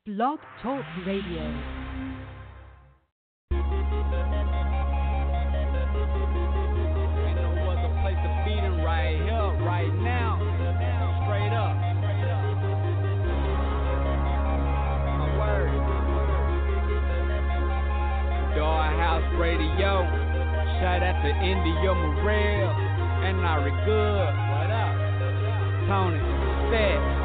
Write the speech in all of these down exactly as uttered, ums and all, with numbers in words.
Blog Talk Radio. Radio, shout out to India Morel and Larry Good. What up? Tony, Seth.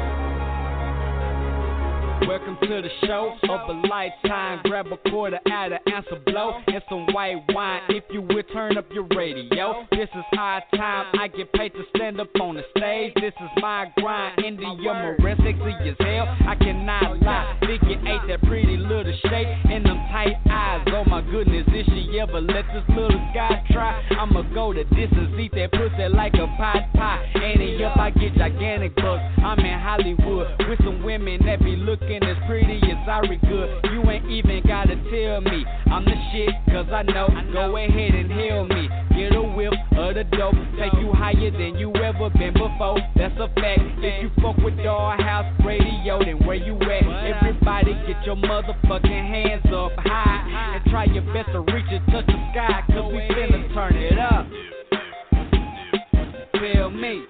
Welcome to the show of a lifetime. Grab a quarter out of answer blow and some white wine. If you will turn up your radio, this is high time. I get paid to stand up on the stage. This is my grind. India Morel, sexy as hell. I cannot lie. Figure eight, that pretty little shape and them tight eyes. Oh my goodness, if she ever let this little guy try, I'ma go the distance, eat that pussy like a pot pie. And up, I get gigantic bucks. I'm in Hollywood with some women that be looking as pretty as Ari Good. You ain't even gotta tell me I'm the shit, cause I know. Go ahead and hail me. Get a whiff of the dope. Take you higher than you ever been before. That's a fact. If you fuck with Dollhouse Radio, then where you at? Everybody get your motherfucking hands up high and try your best to reach and touch the sky, cause we finna turn it up. Tell me,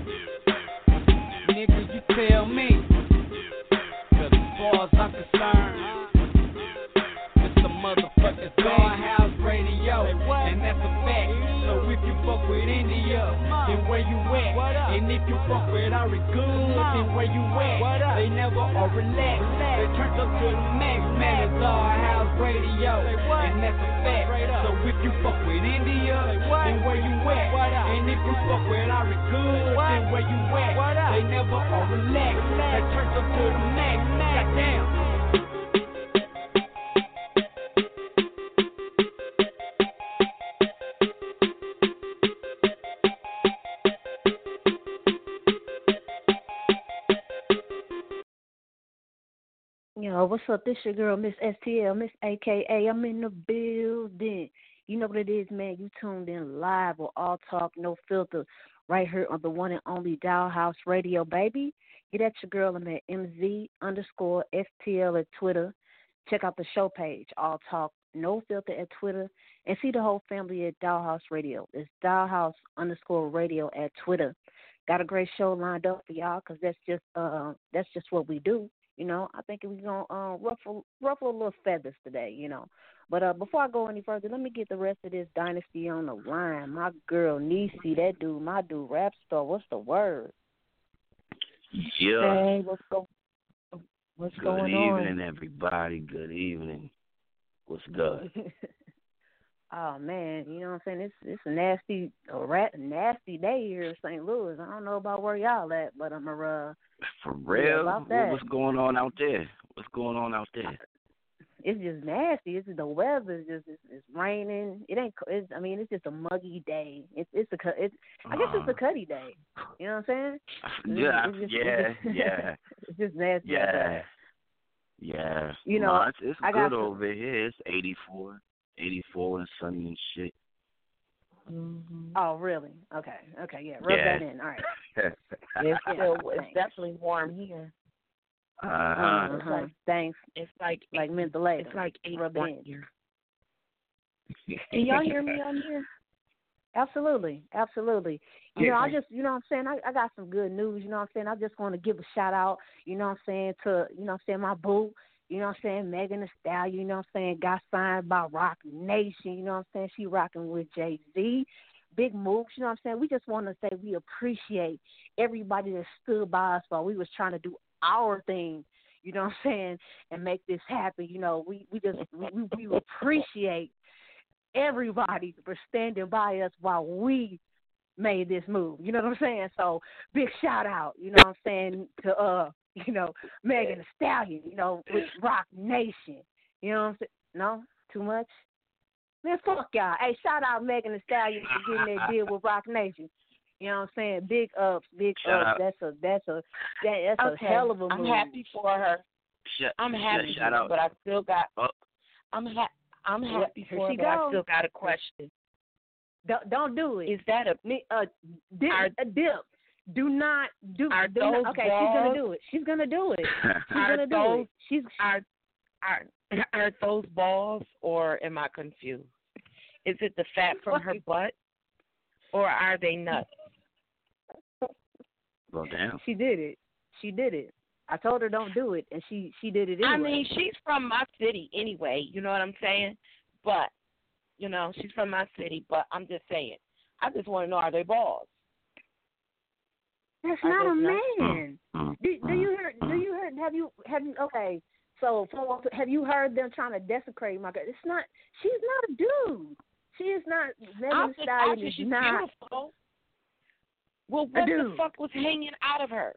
nigga, you tell me. Cause as far as I'm concerned, it's the motherfucking Dollhouse Radio, and that's a fact. So if you fuck with India, then where you at? And if you fuck with Ari Good, then where you at? They never are relaxed. They turned up to the max, man. It's Dollhouse Radio, and that's a fact. So if you fuck with India, then where you at? And if you fuck with Ari Good, then where you at? They never are relaxed. They turned up to the max. Goddamn. Yo, what's up? This your girl, Miss S T L, Miss A K A. I'm in the building. You know what it is, man. You tuned in live with All Talk, No Filter, right here on the one and only Dollhouse Radio, baby. Get at your girl. I'm at M Z underscore S T L at Twitter. Check out the show page, All Talk, No Filter at Twitter. And see the whole family at Dollhouse Radio. It's Dollhouse underscore radio at Twitter. Got a great show lined up for y'all because that's just uh that's just what we do. You know, I think we're going to uh, ruffle, ruffle a little feathers today, you know. But uh, before I go any further, let me get the rest of this dynasty on the line. My girl, Niecy, that dude, my dude, rap star, what's the word? Yeah. Hey, what's, go- what's good going on? Good evening, everybody. Good evening. What's good? Oh, man, you know what I'm saying? It's it's a nasty, a rat, nasty day here in Saint Louis. I don't know about where y'all at, but I'm a uh, For real? about that. What's going on out there? What's going on out there? It's just nasty. It's just the weather. It's just it's, it's raining. It ain't. It's, I mean, it's just a muggy day. It's it's a cu- it's. I guess it's a cuddy day. You know what I'm saying? Yeah, it's just, yeah, it's just, yeah. It's just nasty. Yeah, yeah. You know, no, it's, it's I good got over here. It's eighty-four, eighty-four and sunny and shit. Mm-hmm. Oh, really? Okay, okay, yeah. Rub yeah. that in. All right. It's still, it's definitely warm here. Uh-huh. Uh-huh. It's like, Thanks. It's like like eight, mental later. It's like eight Rub one in. here. Can y'all hear me on here? Absolutely, absolutely. You Yeah. know, I just, you know what I'm saying, I, I got some good news, you know what I'm saying, I just want to give a shout out, you know what I'm saying, to, you know what I'm saying, my boo, you know what I'm saying, Megan Thee Stallion, you know what I'm saying, got signed by Rock Nation, you know what I'm saying, she rocking with Jay-Z. Big moves, you know what I'm saying, we just want to say we appreciate everybody that stood by us while we was trying to do our thing, you know what I'm saying, and make this happen, you know, we, we just, we, we appreciate everybody for standing by us while we made this move. You know what I'm saying? So big shout out, you know what I'm saying, to uh, you know, Megan Thee Stallion, you know, with Rock Nation. You know what I'm saying? No? Too much? Man, fuck y'all. Hey, shout out Megan Thee Stallion for getting that deal with Rock Nation. You know what I'm saying? Big ups, big Shout ups. out. That's a that's a that, that's Okay. a hell of a move. I'm happy for her. Sh- I'm happy, shout for her, out. but I still got. Oh. I'm ha- I'm happy Here for her, she but I goes. still got a question. Don't, don't do it. Is that a Me, uh, dip, Are- a dip. Do not do. Are do those not, okay, balls, she's gonna do it. She's gonna do it. She's are gonna do those it. She's are are are those balls, or am I confused? Is it the fat from her butt, or are they nuts? Well, damn. She did it. She did it. I told her don't do it, and she she did it anyway. I mean, she's from my city anyway. You know what I'm saying? But you know, she's from my city. But I'm just saying. I just want to know, are they balls? That's Are not a those nuts? man. Mm, Do, do mm, you hear? Do you hear? Have you have you? Okay, so for, have you heard them trying to desecrate my girl? It's not. She's not a dude. She is not. Megan I'm Thee just Stallion asking, is she's not. beautiful. Well, I what do. the fuck was hanging out of her?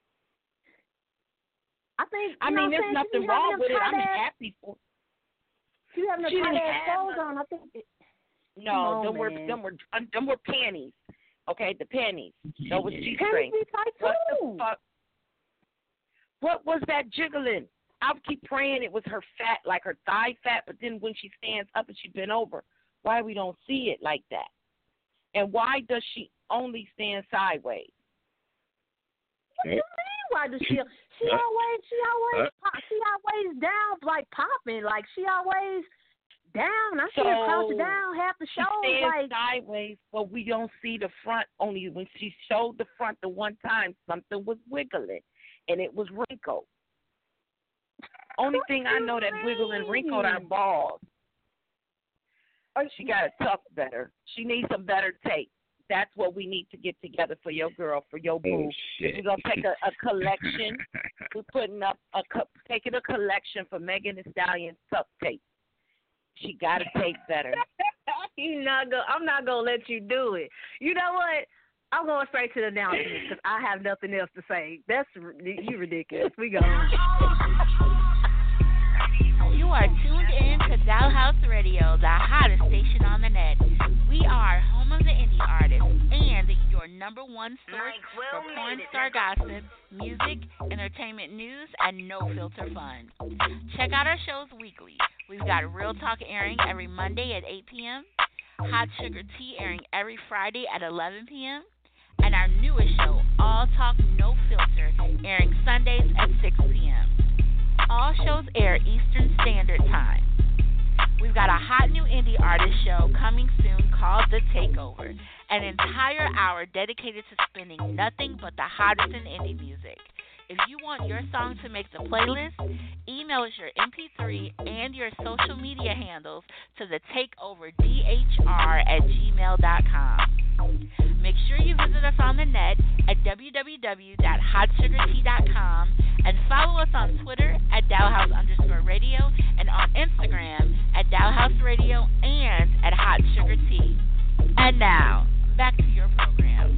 I think. I you mean, know there's what I'm saying? nothing She be wrong having with them it. I'm tight ass- happy for. She having the She tight didn't ass have clothes no- on. I think. It, No, on, them were man. them were uh, them were panties. Okay, the panties. That was G Panties string. be tight What too. the fuck? What was that jiggling? I would keep praying it was her fat, like her thigh fat, but then when she stands up and she bent over, why we don't see it like that? And why does she only stand sideways? What do you mean? Why does she? She Uh, always, she always, uh. pop, she always down, like popping, like she always down. I see her crouch So, down half the She show, stands like sideways, but we don't see the front. Only when she showed the front the one time, something was wiggling, and it was wrinkled. Only What thing I you know that wiggle and wrinkled are mean? balls. She got to tuck better. She needs some better tape. That's what we need to get together for your girl, for your boo. Oh, shit. We're gonna take a, a collection. We're putting up a co- taking a collection for Megan Thee Stallion tuck tape. She got to tape better. you not go. I'm not gonna let you do it. You know what? I'm going straight to the announcement because I have nothing else to say. That's you ridiculous. We go. You are tuned in to Dollhouse Radio, the hottest station on the net. We are home of the indie artists and your number one source for porn star gossip, music, entertainment news, and no filter fun. Check out our shows weekly. We've got Real Talk airing every Monday at eight p.m., Hot Sugar Tea airing every Friday at eleven p.m., and our newest show, All Talk No Filter, airing Sundays at six p.m. All shows air Eastern Standard Time. We've got a hot new indie artist show coming soon called The Takeover, an entire hour dedicated to spinning nothing but the hottest in indie music. If you want your song to make the playlist, email us your M P three and your social media handles to the takeover D H R at gmail dot com. Make sure you visit us on the net at w w w dot hot sugar tea dot com and follow us on Twitter at Dollhouse underscore radio and on Instagram at Dollhouse Radio and at Hot Sugar Tea. And now, back to your program.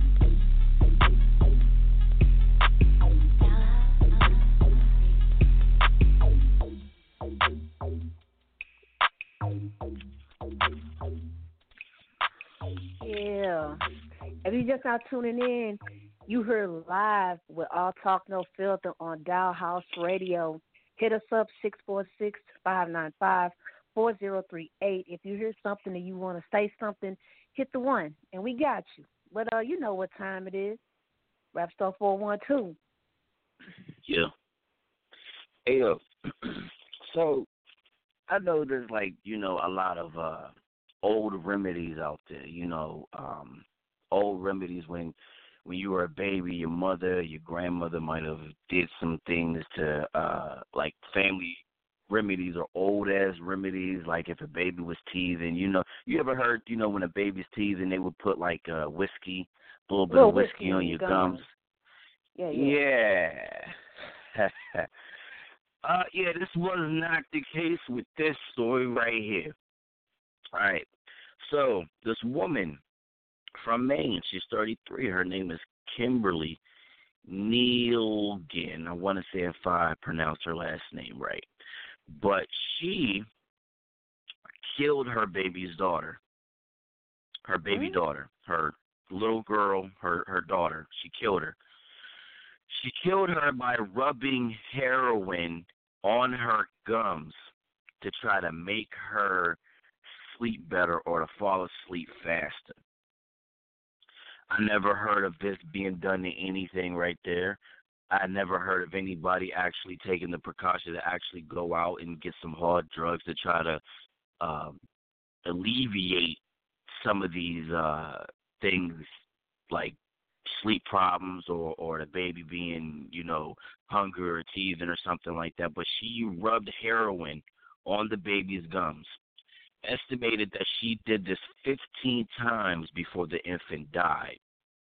Yeah. If you just now tuning in, you heard live with All Talk No Filter on Dollhouse Radio. Hit us up six four six, five nine five, four zero three eight. If you hear something and you want to say something, hit the one, and we got you. But uh, you know what time it is. Rap Star four one two. Yeah. Hey, yo. So, I know there's, like, you know, a lot of uh, old remedies out there, you know, um, old remedies when when you were a baby, your mother, your grandmother might have did some things to, uh, like, family remedies or old-ass remedies, like if a baby was teething, you know. You ever heard, you know, when a baby's teething, they would put, like, uh, whiskey, a little bit Little of whiskey, whiskey on in your your gums. gums. Yeah, yeah. Yeah. uh, yeah, this was not the case with this story right here. All right. So, this woman from Maine, she's thirty-three. Her name is Kimberly Neilgin. I want to say if I pronounce her last name right. But she killed her baby's daughter. Her baby Mm. daughter. Her little girl, her, her daughter. She killed her. She killed her by rubbing heroin on her gums to try to make her sleep better or to fall asleep faster. I never heard of this being done to anything right there. I never heard of anybody actually taking the precaution to actually go out and get some hard drugs to try to um, alleviate some of these uh, things like sleep problems or, or the baby being, you know, hungry or teething or something like that. But she rubbed heroin on the baby's gums. Estimated that she did this fifteen times before the infant died.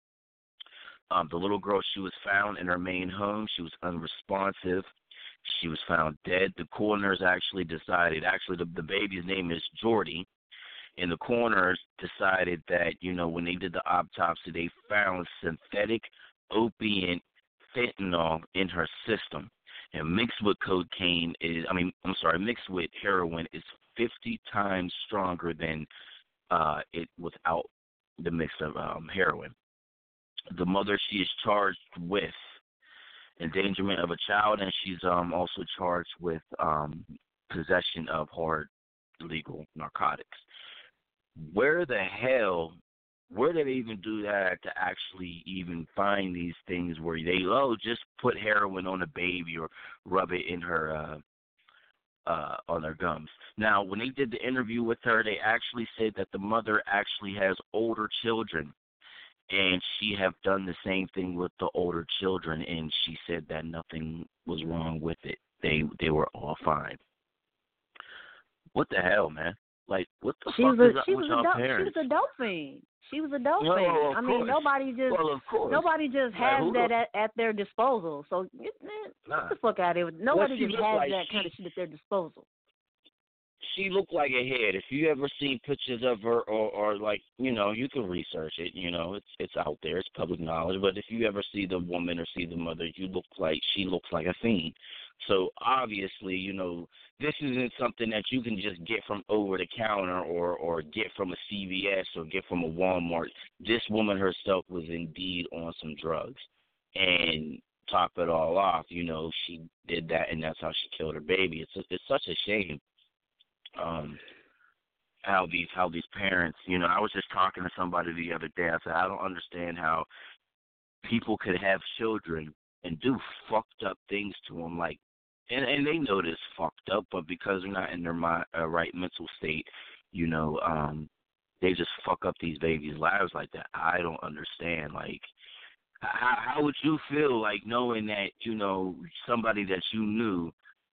Um, the little girl, she was found in her main home. She was unresponsive. She was found dead. The coroners actually decided, actually the, the baby's name is Jordy, and the coroners decided that, you know, when they did the autopsy, they found synthetic opiate fentanyl in her system. And mixed with cocaine is, I mean, I'm sorry, mixed with heroin is fifty times stronger than uh, it without the mix of um, heroin. The mother, she is charged with endangerment of a child, and she's um, also charged with um, possession of hard illegal narcotics. Where the hell, where did they even do that to actually even find these things where they, oh, just put heroin on a baby or rub it in her, uh, uh, on her gums? Now, when they did the interview with her, they actually said that the mother actually has older children, and she have done the same thing with the older children, and she said that nothing was wrong with it. They they were all fine. What the hell, man? Like, what the she fuck was is a, up she with was y'all a dope, parents? She was a dope fiend. She was a dope No, fiend. of I mean, course. nobody just well, of course. nobody just Like, has who that the- at, at their disposal. So get, man, Nah. get the fuck out of here. Nobody she just looked has like that she- kind of shit at their disposal. She looked like a head. If you ever seen pictures of her, or, or like, you know, you can research it. You know, it's it's out there. It's public knowledge. But if you ever see the woman or see the mother, you look like she looks like a fiend. So obviously, you know, this isn't something that you can just get from over the counter or or get from a C V S or get from a Walmart. This woman herself was indeed on some drugs, and top it all off, you know, she did that, and that's how she killed her baby. It's it's such a shame. Um, how these how these parents, you know, I was just talking to somebody the other day. I said, I don't understand how people could have children and do fucked up things to them, like, and and they know this fucked up, but because they're not in their mind, uh, right mental state, you know, um, they just fuck up these babies' lives like that. I don't understand, like. How, how would you feel, like, knowing that, you know, somebody that you knew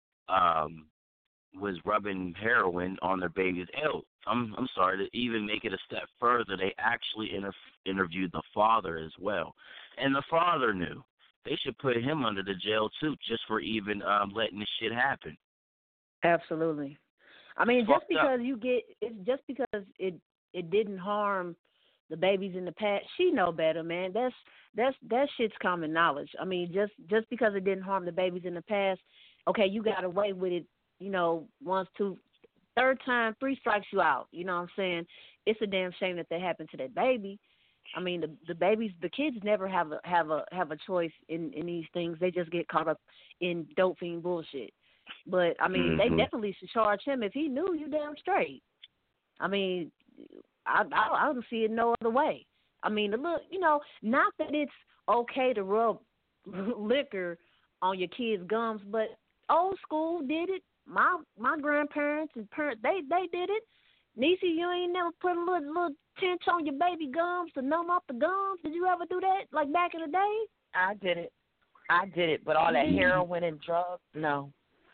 um, was rubbing heroin on their baby's L? I'm I'm sorry, to even make it a step further, they actually inter- interviewed the father as well. And the father knew. They should put him under the jail, too, just for even um, letting this shit happen. Absolutely. I mean, Fucked just because up. you get, it's just because it it didn't harm the babies in the past, she know better, man. That's that's that shit's common knowledge. I mean, just just because it didn't harm the babies in the past, okay, you got away with it, you know, once, two, third time, three strikes you out. You know what I'm saying? It's a damn shame that that happened to that baby. I mean, the the babies, the kids never have a have a have a choice in in these things. They just get caught up in dope fiend bullshit. But I mean, Mm-hmm. they definitely should charge him if he knew. You damn straight. I mean, I, I I don't see it no other way. I mean, look, you know, not that it's okay to rub liquor on your kids' gums, but old school did it. My my grandparents and parents, they they did it. Niecy, you ain't never put a little little tinge on your baby gums to numb up the gums. Did you ever do that, like back in the day? I did it. I did it, but all that Mhm. heroin and drugs, no.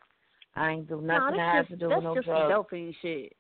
I ain't do Nah, nothing that that's has just, to do that's with no just drugs. the dope fiend shit.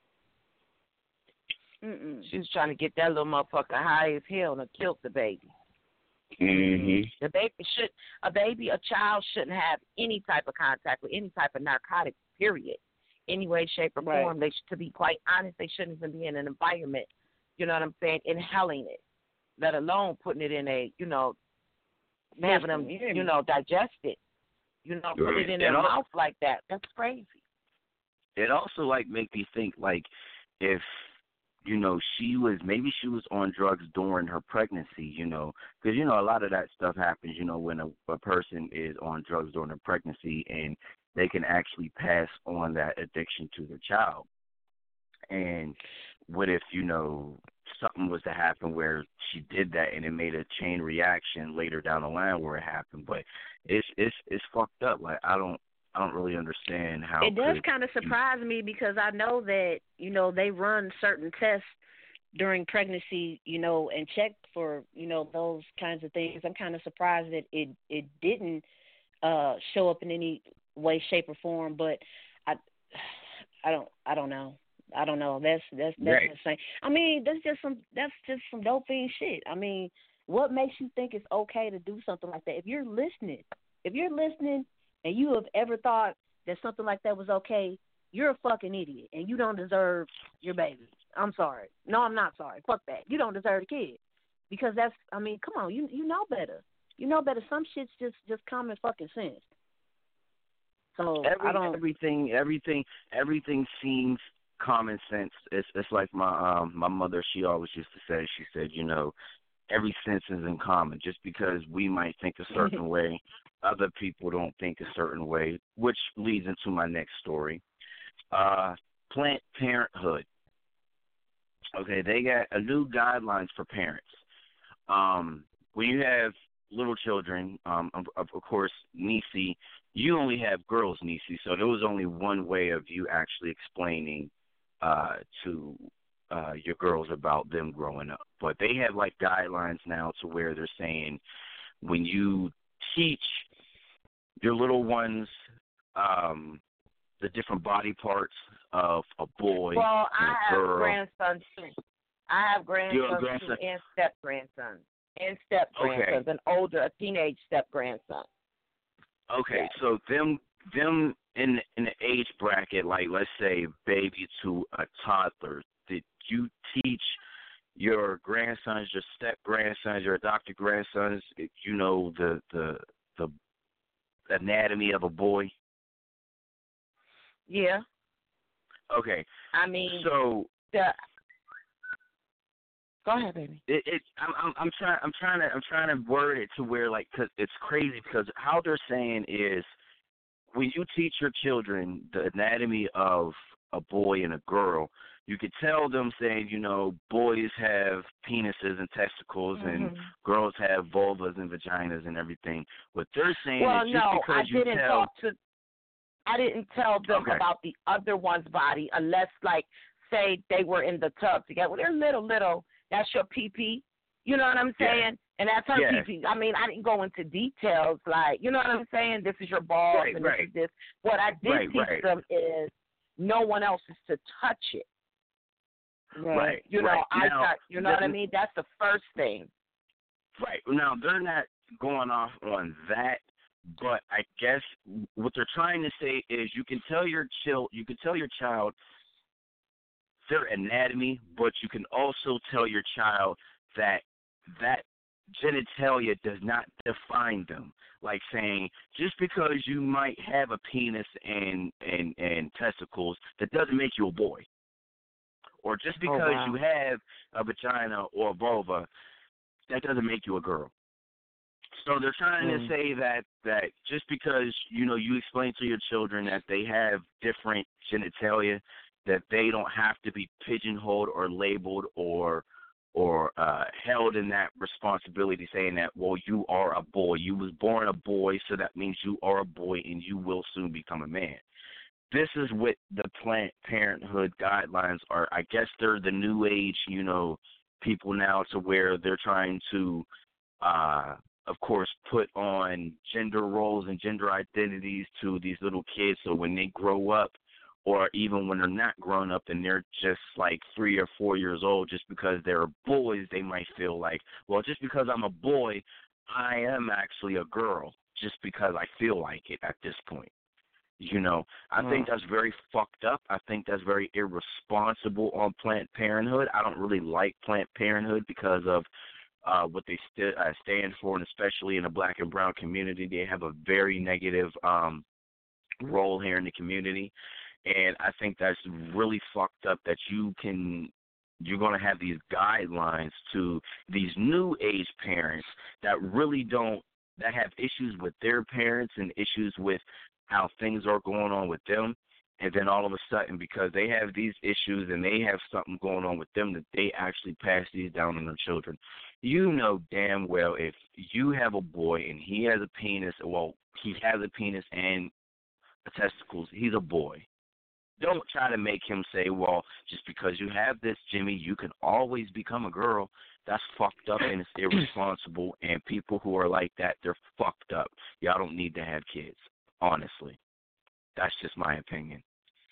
Mm-mm. She was trying to get that little motherfucker high as hell and killed the baby. Mm-hmm. The baby should, a baby, a child shouldn't have any type of contact with any type of narcotic, period. Any way, shape, or Right. form. They should, to be quite honest, they shouldn't even be in an environment, you know what I'm saying, inhaling it, let alone putting it in a, you know, having them, you know, digest it. You know, put it in And their al- mouth like that. That's crazy. It also, like, make me think, like, if, you know, she was, maybe she was on drugs during her pregnancy, you know, because, you know, a lot of that stuff happens, you know, when a, a person is on drugs during their pregnancy, and they can actually pass on that addiction to their child. And what if, you know, something was to happen where she did that and it made a chain reaction later down the line where it happened. But it's it's it's fucked up. Like I don't I don't really understand how it does could kind of surprise you... me because I know that you know they run certain tests during pregnancy, you know, and check for you know those kinds of things. I'm kind of surprised that it it didn't uh, show up in any way, shape, or form. But I I don't I don't know. I don't know. That's that's that's right. insane. I mean, that's just some that's just some dope fiend shit. I mean, what makes you think it's okay to do something like that? If you're listening, if you're listening, and you have ever thought that something like that was okay, you're a fucking idiot, and you don't deserve your baby. I'm sorry. No, I'm not sorry. Fuck that. You don't deserve a kid because that's. I mean, come on. You you know better. You know better. Some shit's just just common fucking sense. So Every, I don't. Everything everything everything seems common sense. It's it's like my um my mother. She always used to say. She said, you know, every sense is in common. Just because we might think a certain way, other people don't think a certain way, which leads into my next story. Uh, Planned Parenthood. Okay, they got a new guidelines for parents. Um, when you have little children, um, of, of course, Niecy, you only have girls, Niecy, so there was only one way of you actually explaining uh, to uh, your girls about them growing up. But they have, like, guidelines now to where they're saying when you teach your little ones um, the different body parts of a boy well, and I a girl. have grandsons, too. I have grandsons, grandson? too, and step-grandsons. And step-grandsons, Okay. an older, a teenage step-grandson. Okay, Yeah. so them them in in the age bracket, like let's say baby to a toddler, did you teach your grandsons, your step grandsons, your adopted grandsons, you know the the the anatomy of a boy? Yeah. Okay. I mean, so the, go ahead, baby. It, it I'm, I'm I'm trying I'm trying to I'm trying to word it to where like cause it's crazy because how they're saying is when you teach your children the anatomy of a boy and a girl, you could tell them saying, you know, boys have penises and testicles mm-hmm. and girls have vulvas and vaginas and everything. What they're saying well, is just no, because I you didn't tell talk to I didn't tell them okay. about the other one's body unless like say they were in the tub together. Well, they're little little. That's your pee-pee. You know what I'm saying? Yeah. And that's her yeah. pee-pee. I mean, I didn't go into details like, you know what I'm saying? This is your balls right, and right. this is this. What I did right, teach right. them is no one else is to touch it. Right. right You know, right. I now, touch, you know what I mean? That's the first thing. Right. Now, they're not going off on that, but I guess what they're trying to say is you can tell your child, you can tell your child their anatomy, but you can also tell your child that that genitalia does not define them. Like saying, just because you might have a penis and, and, and testicles, that doesn't make you a boy. Or just because oh, wow. you have a vagina or a vulva, that doesn't make you a girl. So they're trying mm. to say that, that just because, you know, you explain to your children that they have different genitalia, that they don't have to be pigeonholed or labeled or or uh, held in that responsibility, saying that, well, you are a boy. You was born a boy, so that means you are a boy and you will soon become a man. This is what the Planned Parenthood guidelines are. I guess they're the new age, you know, people now to where they're trying to, uh, of course, put on gender roles and gender identities to these little kids so when they grow up, or even when they're not grown up and they're just like three or four years old, just because they're boys, they might feel like, well, just because I'm a boy, I am actually a girl, just because I feel like it at this point. You know, I mm. think that's very fucked up. I think that's very irresponsible on Planned Parenthood. I don't really like Planned Parenthood because of uh, what they st- uh, stand for, and especially in the black and brown community, they have a very negative um, role here in the community. And I think that's really fucked up that you can, you're going to have these guidelines to these new age parents that really don't, that have issues with their parents and issues with how things are going on with them. And then all of a sudden, because they have these issues and they have something going on with them, that they actually pass these down on their children. You know damn well if you have a boy and he has a penis, well, he has a penis and a testicles, he's a boy. Don't try to make him say, well, just because you have this, Jimmy, you can always become a girl. That's fucked up and it's irresponsible. And people who are like that, they're fucked up. Y'all don't need to have kids, honestly. That's just my opinion.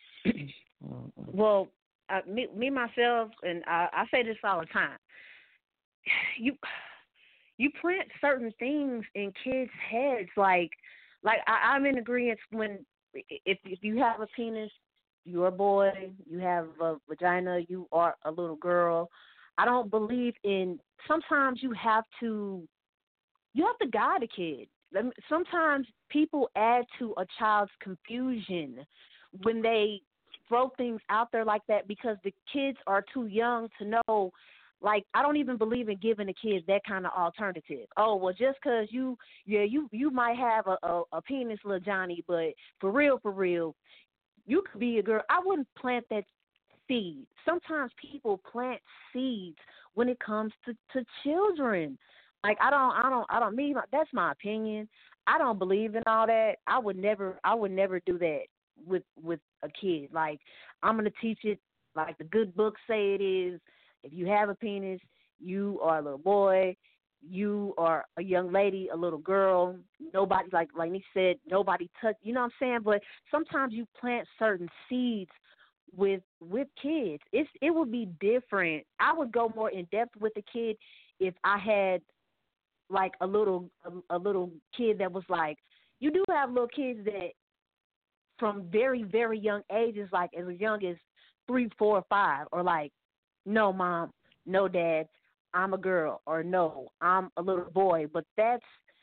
Well, uh, me, me myself, and I, I say this all the time. You, you plant certain things in kids' heads. Like, like I, I'm in agreement when if if you have a penis, you're a boy. You have a vagina, you are a little girl. I don't believe in. Sometimes you have to, you have to guide a kid. Sometimes people add to a child's confusion when they throw things out there like that because the kids are too young to know. Like, I don't even believe in giving the kids that kind of alternative. Oh, well, just because you, yeah, you, you might have a, a, a penis, little Johnny, but for real, for real, you could be a girl. I wouldn't plant that seed. Sometimes people plant seeds when it comes to, to children. Like, I don't, I don't, I don't mean, that's my opinion. I don't believe in all that. I would never, I would never do that with, with a kid. Like, I'm going to teach it like the good books say it is. If you have a penis, you are a little boy. You are a young lady, a little girl. Nobody, like like Nick said, nobody touch. You know what I'm saying? But sometimes you plant certain seeds with with kids. It's it would be different. I would go more in depth with the kid if I had like a little a, a little kid that was like. You do have little kids that from very very young ages, like as young as three, four, five, or like. No, Mom, no, Dad, I'm a girl, or no, I'm a little boy. But that's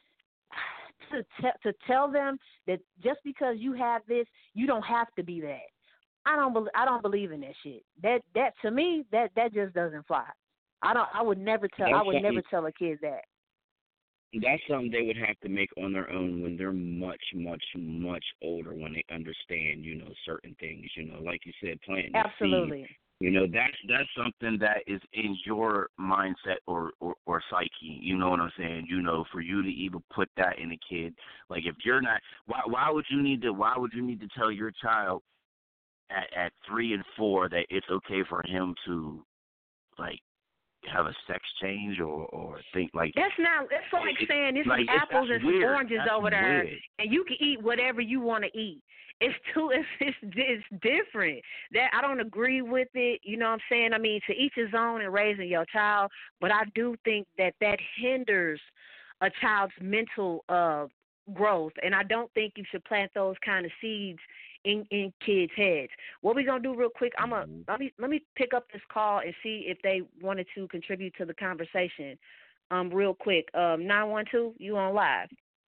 to, te- to tell them that just because you have this, you don't have to be that. I don't, be- I don't believe in that shit. That, that to me, that, that just doesn't fly. I don't. I would never tell. That's I would never tell a kid that. That's something they would have to make on their own when they're much, much, much older, when they understand, you know, certain things. You know, like you said, planting the Absolutely. seed. You know, that's that's something that is in your mindset or, or, or psyche. You know what I'm saying? You know, for you to even put that in a kid, like if you're not, why why would you need to why would you need to tell your child at at three and four that it's okay for him to like have a sex change or or think like that's not. It's like it, saying it's like, some apples and some weird. oranges that's over there, weird. and you can eat whatever you want to eat. It's too. It's, it's it's different. That I don't agree with it. You know what I'm saying? I mean, to each his own in raising your child, but I do think that that hinders a child's mental uh, growth, and I don't think you should plant those kind of seeds in, in kids' heads. What we gonna do real quick? I'm gonna let me let me pick up this call and see if they wanted to contribute to the conversation. Um, real quick. Um, nine one two, you on live?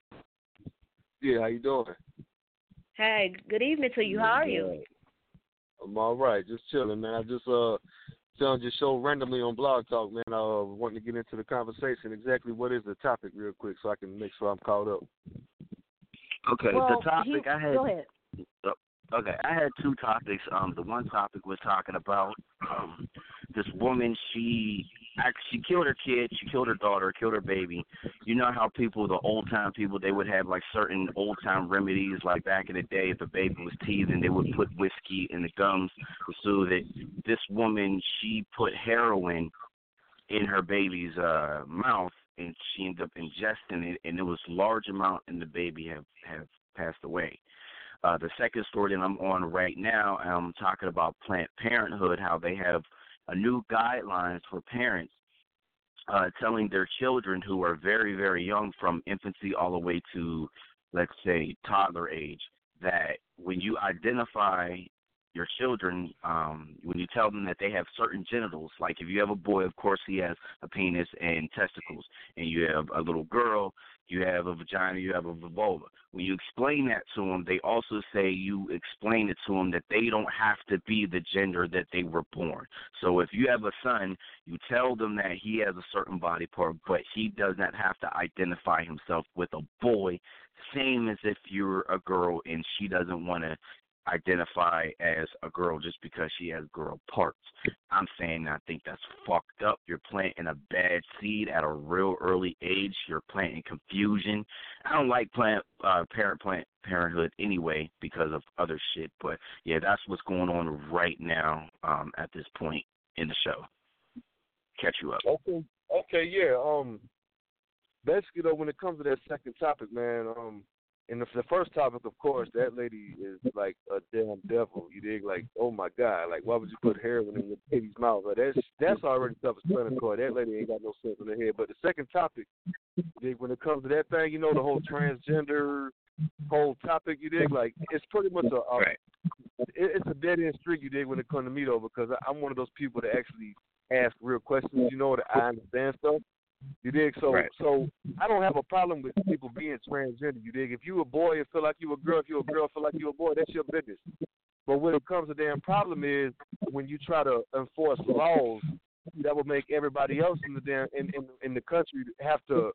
Yeah, how you doing? Hey, good evening to you. How are you? I'm all right, just chilling, man. I just uh found your show randomly on Blog Talk, man. I uh, wanting to get into the conversation. Exactly what is the topic, real quick, so I can make sure I'm caught up. Okay, well, the topic he, I had. Go ahead. Uh, okay, I had two topics. Um, the one topic was talking about um this woman. She actually she killed her kid. She killed her daughter. Killed her baby. You know how people, the old time people, they would have like certain old time remedies. Like back in the day, if a baby was teething, they would put whiskey in the gums to soothe it. This woman, she put heroin in her baby's uh mouth, and she ended up ingesting it, and it was large amount, and the baby have have passed away. Uh, the second story that I'm on right now, I'm talking about Planned Parenthood, how they have a new guidelines for parents uh, telling their children who are very, very young, from infancy all the way to, let's say, toddler age, that when you identify your children, um, when you tell them that they have certain genitals, like if you have a boy, of course he has a penis and testicles, and you have a little girl, you have a vagina, you have a vulva. When you explain that to them, they also say you explain it to them that they don't have to be the gender that they were born. So if you have a son, you tell them that he has a certain body part, but he does not have to identify himself with a boy, same as if you're a girl and she doesn't want to identify as a girl just because she has girl parts. I'm saying I think that's fucked up. You're planting a bad seed at a real early age. You're planting confusion. I don't like plant uh, parent plant parenthood anyway because of other shit. But yeah, that's what's going on right now um, at this point in the show. Catch you up. Okay. Okay. Yeah. Um. Basically, though, when it comes to that second topic, man, um, in the, the first topic, of course, that lady is like a damn devil. You dig? Like, oh my God, like, why would you put heroin in your baby's mouth? Like, that's that's already self-explanatory. That lady ain't got no sense in her head. But the second topic, you dig, when it comes to that thing, you know, the whole transgender whole topic, you dig? Like, it's pretty much a, a right. it, it's a dead end street, you dig, when it comes to me though, because I, I'm one of those people that actually ask real questions. You know, that I understand stuff. You dig? So right. so I don't have a problem with people being transgender, you dig? If you a boy and feel like you a girl, if you a girl feel like you a boy, that's your business. But when it comes to the damn problem is when you try to enforce laws that will make everybody else in the damn in, in, in the country have to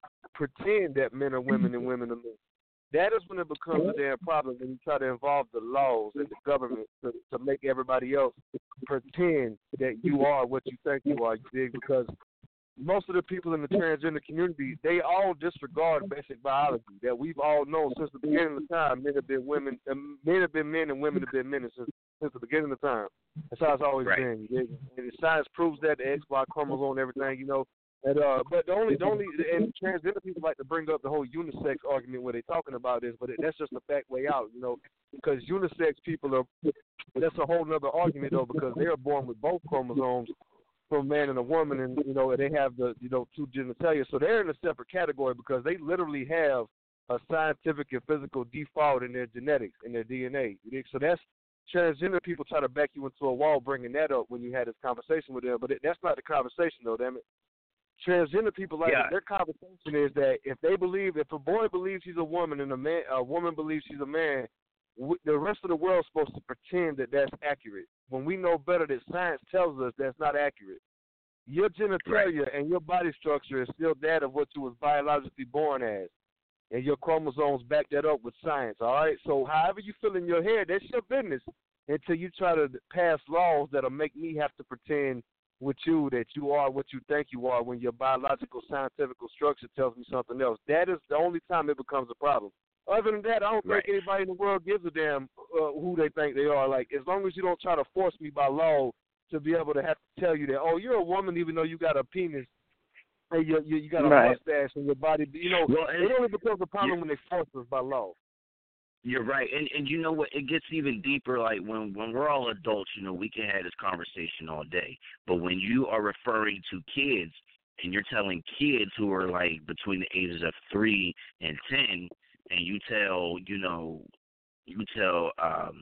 pretend that men are women and women are men. That is when it becomes a damn problem, when you try to involve the laws and the government to, to make everybody else pretend that you are what you think you are, you dig? Because most of the people in the transgender community, they all disregard basic biology that we've all known since the beginning of time. Men have been women, and men have been men, and women have been men since, since the beginning of time. That's how it's always right. been. And the science proves that, the X Y chromosome and everything, you know. And, uh, but the only, the only, and transgender people like to bring up the whole unisex argument where they're talking about this, but it, that's just a fact way out, you know, because unisex people are, that's a whole other argument though, because they are born with both chromosomes from a man and a woman, and you know they have the you know two genitalia, so they're in a separate category because they literally have a scientific and physical default in their genetics, in their D N A. So that's transgender people try to back you into a wall, bringing that up when you had this conversation with them, but it, that's not the conversation though. Damn it, transgender people like yeah. their conversation is that if they believe, if a boy believes he's a woman and a man, a woman believes she's a man, w- the rest of the world's supposed to pretend that that's accurate. When we know better that science tells us that's not accurate. Your genitalia right. and your body structure is still that of what you was biologically born as. And your chromosomes back that up with science, all right? So however you feel in your head, that's your business until you try to pass laws that'll make me have to pretend with you that you are what you think you are when your biological scientific structure tells me something else. That is the only time it becomes a problem. Other than that, I don't right. think anybody in the world gives a damn uh, who they think they are. Like, as long as you don't try to force me by law to be able to have to tell you that, oh, you're a woman even though you got a penis and you you, you got a right. mustache in your body. You know, well, it only becomes a problem yeah. when they force us by law. You're right, and and you know what? It gets even deeper. Like when when we're all adults, you know, we can have this conversation all day. But when you are referring to kids and you're telling kids who are like between the ages of three and ten, and you tell you know you tell um,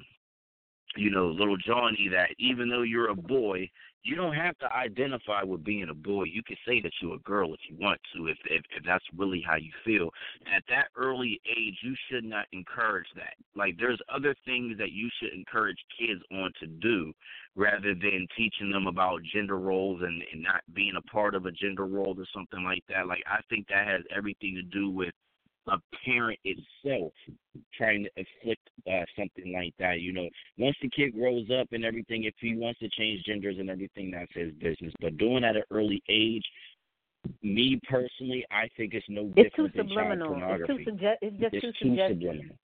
you know little Johnny that even though you're a boy, you don't have to identify with being a boy. You can say that you're a girl if you want to, if, if if that's really how you feel. At that early age, you should not encourage that. Like, there's other things that you should encourage kids on to do rather than teaching them about gender roles and, and not being a part of a gender role or something like that. Like, I think that has everything to do with a parent itself trying to inflict uh, something like that. You know, once the kid grows up and everything, if he wants to change genders and everything, that's his business. But doing at an early age, me personally, I think it's no it's different too than child subliminal. pornography. It's too suggest. It's just it's too, too suggestive. subliminal.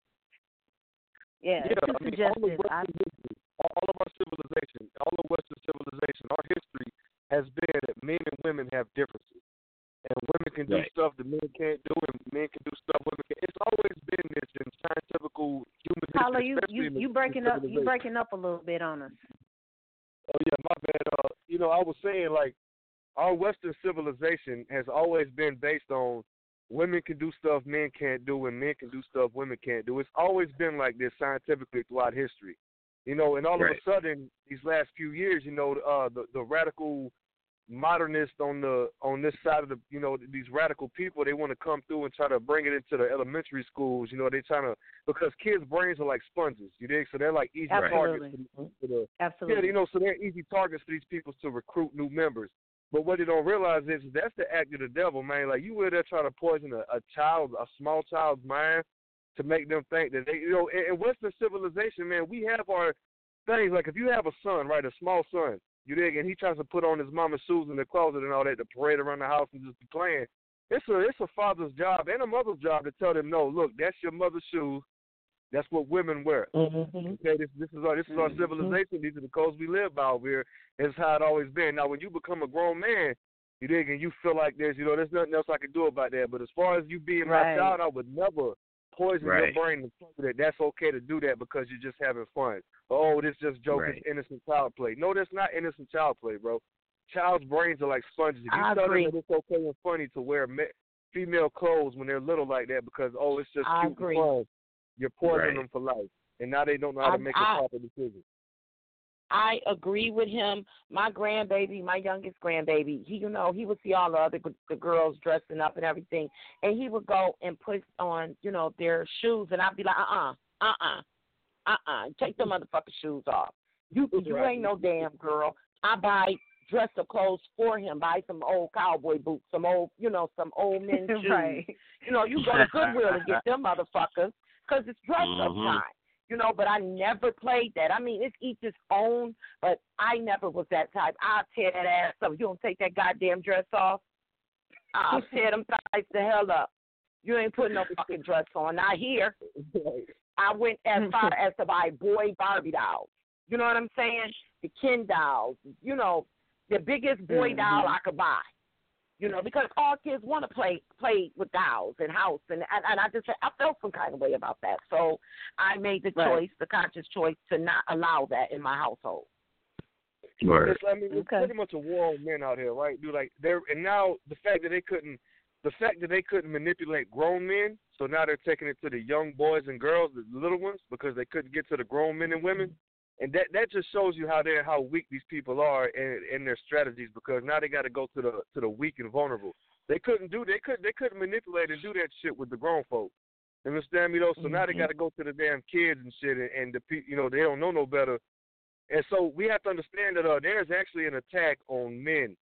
Yeah, Yeah, it's too I mean, suggestive. all of, Western history, all of our civilization, all of Western civilization, our history has been that men and women have differences. And women can do right. stuff that men can't do, and men can do stuff women can't. It's always been this in scientific human Paula, history. you you in the, you breaking in up you breaking up a little bit on us. Oh yeah, my bad. Uh, you know, I was saying like our Western civilization has always been based on women can do stuff men can't do, and men can do stuff women can't do. It's always been like this scientifically throughout history. You know, and all right. of a sudden, these last few years, you know, uh, the the radical modernists on the on this side of the you know these radical people, they want to come through and try to bring it into the elementary schools. You know, they trying to, because kids' brains are like sponges, you dig? So they're like easy Absolutely. targets for, for the Absolutely. yeah, you know, so they're easy targets for these people to recruit new members. But what they don't realize is that's the act of the devil, man. Like, you were there trying to poison a, a child, a small child's mind to make them think that they, you know, in, in Western civilization, man, we have our things. Like if you have a son, right, a small son, you dig, and he tries to put on his mama's shoes in the closet and all that to parade around the house and just be playing. It's a it's a father's job and a mother's job to tell them, no, look, that's your mother's shoes. That's what women wear. Mm-hmm. Okay, this this is our this is our mm-hmm. civilization. These are the codes we live by over here. It's how it always been. Now, when you become a grown man, you dig, and you feel like there's you know there's nothing else I can do about that. But as far as you being Right. my child, I would never poison Right. your brain and tell you that that's okay to do that because you're just having fun. Oh, this just joke Right. is innocent child play. No, that's not innocent child play, bro. Child's brains are like sponges. If you I tell agree. them that it's okay and funny to wear me- female clothes when they're little like that because oh, it's just I cute agree. and fun, you're poisoning Right. them for life. And now they don't know how I- to make I- a proper decision. I agree with him. My grandbaby, my youngest grandbaby, he, you know, he would see all the other g- the girls dressing up and everything, and he would go and put on, you know, their shoes, and I'd be like, uh-uh, uh-uh, uh-uh, take the motherfucking shoes off. You, you Right. ain't no damn girl. I buy dress-up clothes for him, buy some old cowboy boots, some old, you know, some old men's shoes. Right. You know, you go to Goodwill and get them motherfuckers because it's dress-up Mhm. time. You know, but I never played that. I mean, it's each its own, but I never was that type. I'll tear that ass up. You don't take that goddamn dress off, I'll tear them thighs the hell up. You ain't putting no fucking dress on. Not here. I went as far as to buy boy Barbie dolls. You know what I'm saying? The Ken dolls. You know, the biggest boy Mhm. doll I could buy. You know, because all kids want to play play with dolls and house, and, and and I just I felt some kind of way about that. So I made the Right. choice, the conscious choice, to not allow that in my household. Word. It's, I mean, it's Okay. pretty much a war on men out here, right? Dude, like they're and now the fact that they couldn't, the fact that they couldn't manipulate grown men, so now they're taking it to the young boys and girls, the little ones, because they couldn't get to the grown men and women, and that that just shows you how they're how weak these people are in, in their strategies. Because now they got to go to the to the weak and vulnerable. They couldn't do they could they couldn't manipulate and do that shit with the grown folk. You understand me though? So now they got to go to the damn kids and shit, and, and the pe- you know they don't know no better. And so we have to understand that uh, there's actually an attack on men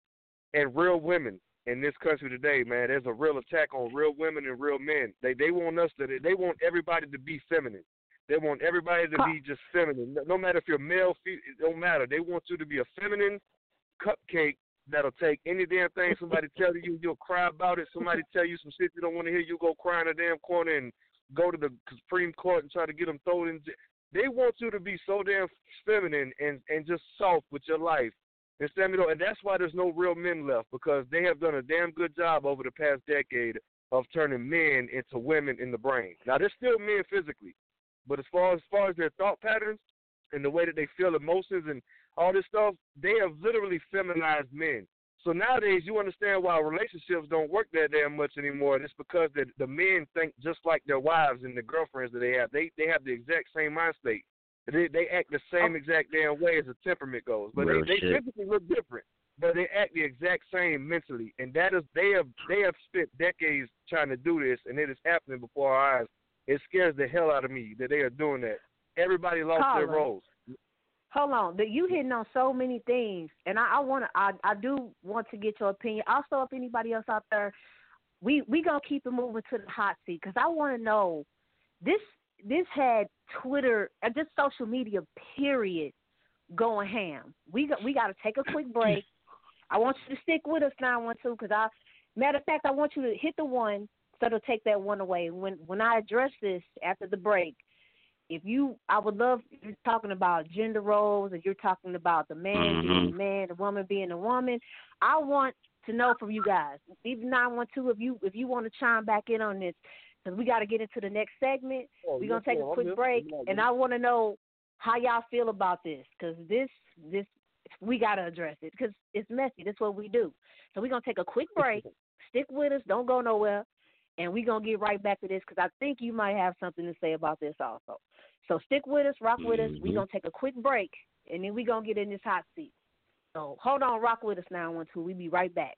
and real women in this country today, man. There's a real attack on real women and real men. They they want us to they want everybody to be feminine. They want everybody to be just feminine. No, no matter if you're male, female, it don't matter. They want you to be a feminine cupcake that'll take any damn thing somebody tell you, you'll cry about it. Somebody tell you some shit you don't want to hear, you go cry in a damn corner and go to the Supreme Court and try to get them thrown in jail. They want you to be so damn feminine and, and just soft with your life. And, and that's why there's no real men left, because they have done a damn good job over the past decade of turning men into women in the brain. Now, they're still men physically, but as far as, as far as their thought patterns and the way that they feel emotions and all this stuff, they have literally feminized men. So nowadays, you understand why relationships don't work that damn much anymore. And it's because the, the men think just like their wives and the girlfriends that they have. They they have the exact same mind state. They they act the same exact damn way as the temperament goes. But Real they, they shit. physically look different. But they act the exact same mentally. And that is they have they have spent decades trying to do this, and it is happening before our eyes. It scares the hell out of me that they are doing that. Everybody lost their Carla. roles. Hold on, that you hitting on so many things, and I, I want to, I, I do want to get your opinion. Also, if anybody else out there, we we gonna keep it moving to the hot seat, because I want to know this. This had Twitter and just social media, period, going ham. We got we got to take a quick break. I want you to stick with us nine one two, because I, matter of fact, I want you to hit the one, so it'll take that one away. When when I address this after the break. If you, I would love, you're talking about gender roles and you're talking about the man Mhm. being the man, the woman being the woman. I want to know from you guys, even nine one two, if you if you want to chime back in on this, because we got to get into the next segment. Oh, We're going to yes, take ma'am. a I'm quick here. break, I'm and here. I want to know how y'all feel about this, because this, this, we got to address it, because it's messy. That's what we do. So we're going to take a quick break. Stick with us. Don't go nowhere. And we're going to get right back to this, because I think you might have something to say about this also. So stick with us, rock with us. We're going to take a quick break, and then we're going to get in this hot seat. So hold on, rock with us now, one, two. We'll be right back.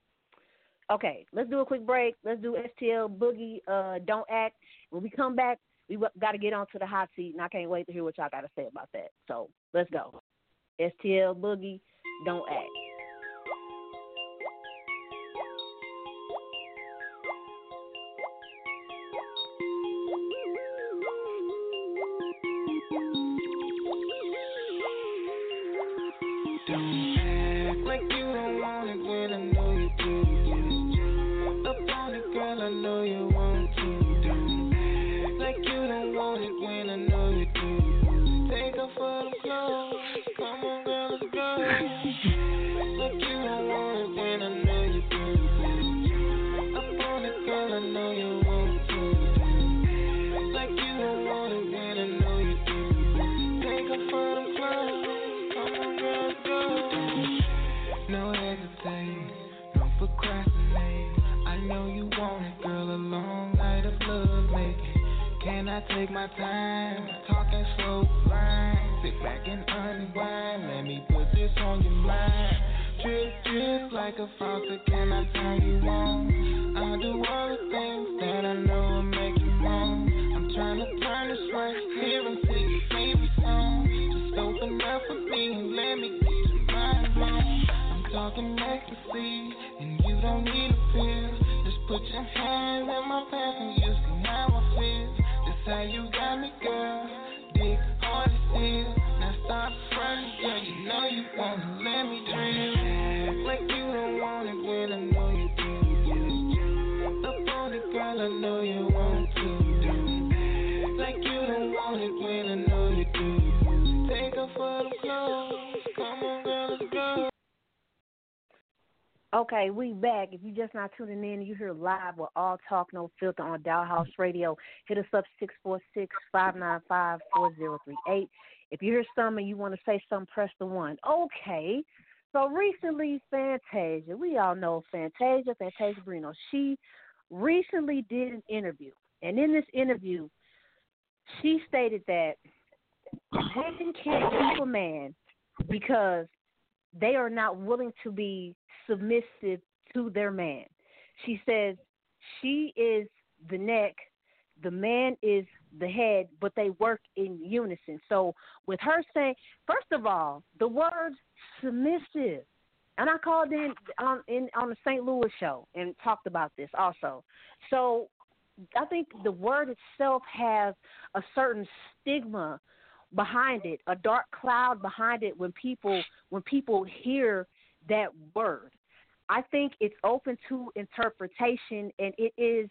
Okay, let's do a quick break. Let's do S T L Boogie, uh, Don't Act. When we come back, we got to get on to the hot seat, and I can't wait to hear what y'all got to say about that. So let's go. S T L Boogie, Don't Act. Don't act like you don't want it when I know you do. Up on it, girl, I know you want to. Don't act like you don't want it when I know you do. Take off all the clothes, come on, girl, let's go. Like you don't want it when I know you do. Up on it, girl, I know you want to. Like you don't want it when I know you do. Take off all the clothes, come on, girl, let's go. No hesitate, no procrastinate. I know you want it, girl, a long night of love making. Can I take my time, talking slow, blind? Sit back and unwind, let me put this on your mind. Drip, drip like a faucet, can I turn you on? I'll do all the things that I know will make you moan. I'm trying to turn this right here into your favorite song. Just open up with me and let me get your mind blown. I'm talking ecstasy, and you don't need a pill. Just put your hands in my pants and you see how I feel. This how you got me, girl. Dick hard to steal. Now stop fronting, girl. You know you wanna let me drill. Act like you don't want it when I know you do. Up on it, girl. I know you want to. Act like you don't want it when I know you do. Take off all the clothes. Come on, girl, let's go. Okay, we back. If you're just not tuning in, you hear live with All Talk No Filter on Dollhouse Radio. Hit us up six four six, five nine five, four zero three eight. If you hear something and you want to say something, press the one. Okay, so recently Fantasia, we all know Fantasia, Fantasia Barrino. She recently did an interview, and in this interview, she stated that women can't keep a man because they are not willing to be submissive to their man. She says she is the neck, the man is the head, but they work in unison. So with her saying, first of all, the word submissive, and I called in on in on the Saint Louis show and talked about this also. So I think the word itself has a certain stigma behind it, a dark cloud behind it when people when people hear that word. I think it's open to interpretation, and it is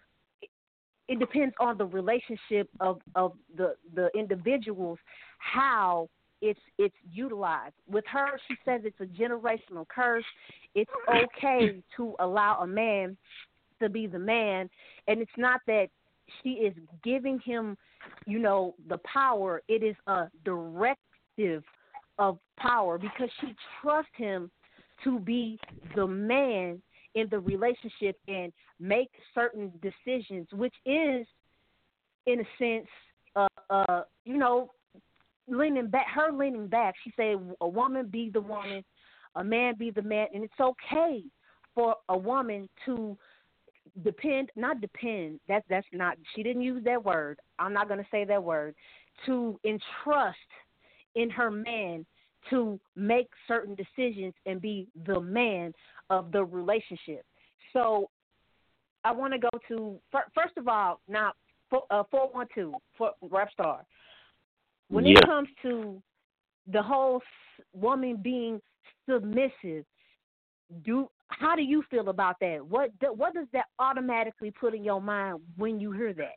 it depends on the relationship of, of the, the individuals, how it's it's utilized. With her, she says it's a generational curse. It's okay to allow a man to be the man, and it's not that she is giving him, you know, the power. It is a directive of power because she trusts him to be the man in the relationship and make certain decisions, which is, in a sense, uh, uh, you know, leaning back. Her leaning back. She said, "A woman be the woman, a man be the man," and it's okay for a woman to depend, not depend. That's that's not. She didn't use that word. I'm not going to say that word. To entrust in her man to make certain decisions and be the man of the relationship. So I want to go to, first of all, now, uh, four one two, for Rap Star. When yeah. it comes to the whole woman being submissive, do how do you feel about that? What what does that automatically put in your mind when you hear that?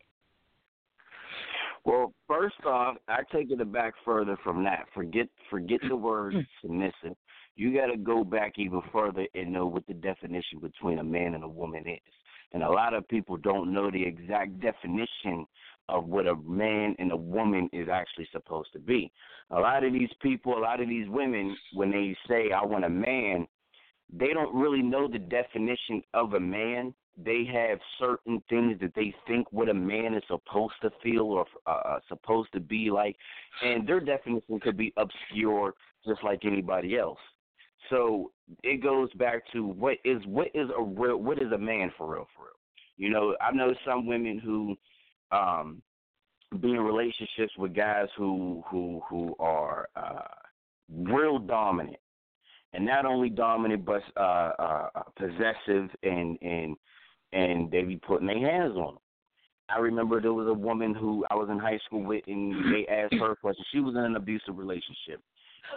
Well, first off, I take it back further from that. Forget forget the word submissive. You got to go back even further and know what the definition between a man and a woman is. And a lot of people don't know the exact definition of what a man and a woman is actually supposed to be. A lot of these people, a lot of these women, when they say, I want a man, they don't really know the definition of a man. They have certain things that they think what a man is supposed to feel or uh, supposed to be like, and their definition could be obscure just like anybody else. So it goes back to what is what is a real what is a man for real for real. You know, I know some women who um, be in relationships with guys who who who are uh, real dominant, and not only dominant but uh, uh, possessive and and and they be putting their hands on them. I remember there was a woman who I was in high school with, and they asked her a question. She was in an abusive relationship.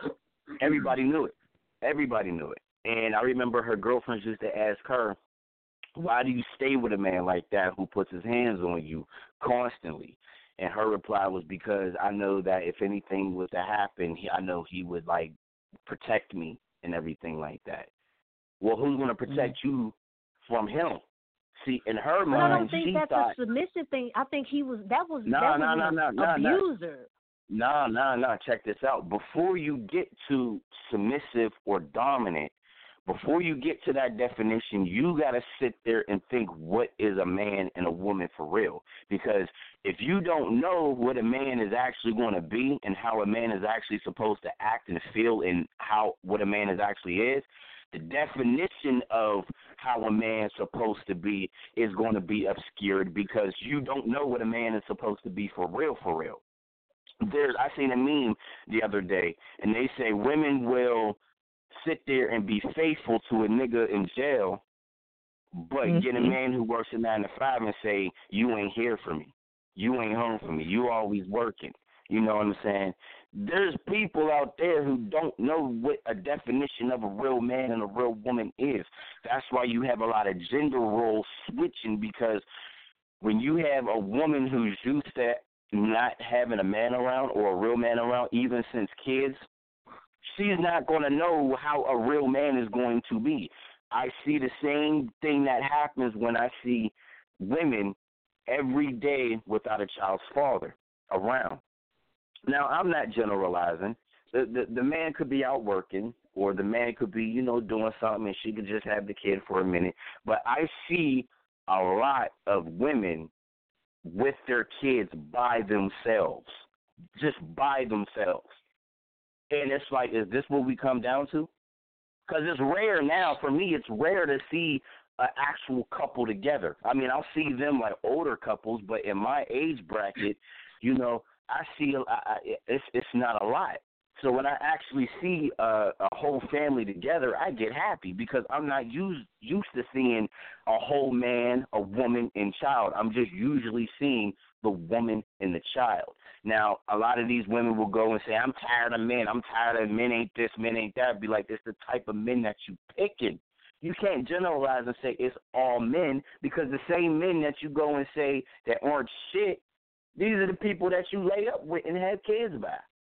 Everybody knew it. Everybody knew it. And I remember her girlfriends used to ask her, why do you stay with a man like that who puts his hands on you constantly? And her reply was, because I know that if anything was to happen, he, I know he would, like, protect me and everything like that. Well, who's going to protect mm-hmm. you from him? See, in her but mind, I don't think she that's thought, a submissive thing. I think he was, that was, no, that no, was no, an no, no, abuser. No, no, no, check this out. Before you get to submissive or dominant, before you get to that definition, you got to sit there and think, what is a man and a woman for real? Because if you don't know what a man is actually going to be and how a man is actually supposed to act and feel and how what a man is actually is, the definition of how a man is supposed to be is going to be obscured because you don't know what a man is supposed to be for real, for real. There's, I seen a meme the other day, and they say women will sit there and be faithful to a nigga in jail, but mm-hmm. get a man who works a nine to five and say, you ain't here for me. You ain't home for me. You always working. You know what I'm saying? There's people out there who don't know what a definition of a real man and a real woman is. That's why you have a lot of gender roles switching, because when you have a woman who's used to not having a man around or a real man around, even since kids, she's not going to know how a real man is going to be. I see the same thing that happens when I see women every day without a child's father around. Now, I'm not generalizing. The, the the man could be out working, or the man could be, you know, doing something, and she could just have the kid for a minute. But I see a lot of women with their kids by themselves, just by themselves. And it's like, is this what we come down to? Because it's rare now. For me, it's rare to see an actual couple together. I mean, I'll see them like older couples, but in my age bracket, you know, I see I, I, it's it's not a lot. So when I actually see a, a whole family together, I get happy because I'm not used used to seeing a whole man, a woman, and child. I'm just usually seeing the woman and the child. Now, a lot of these women will go and say, I'm tired of men. I'm tired of men ain't this, men ain't that. Be like, it's the type of men that you picking. You can't generalize and say it's all men, because the same men that you go and say that aren't shit, these are the people that you lay up with and have kids by.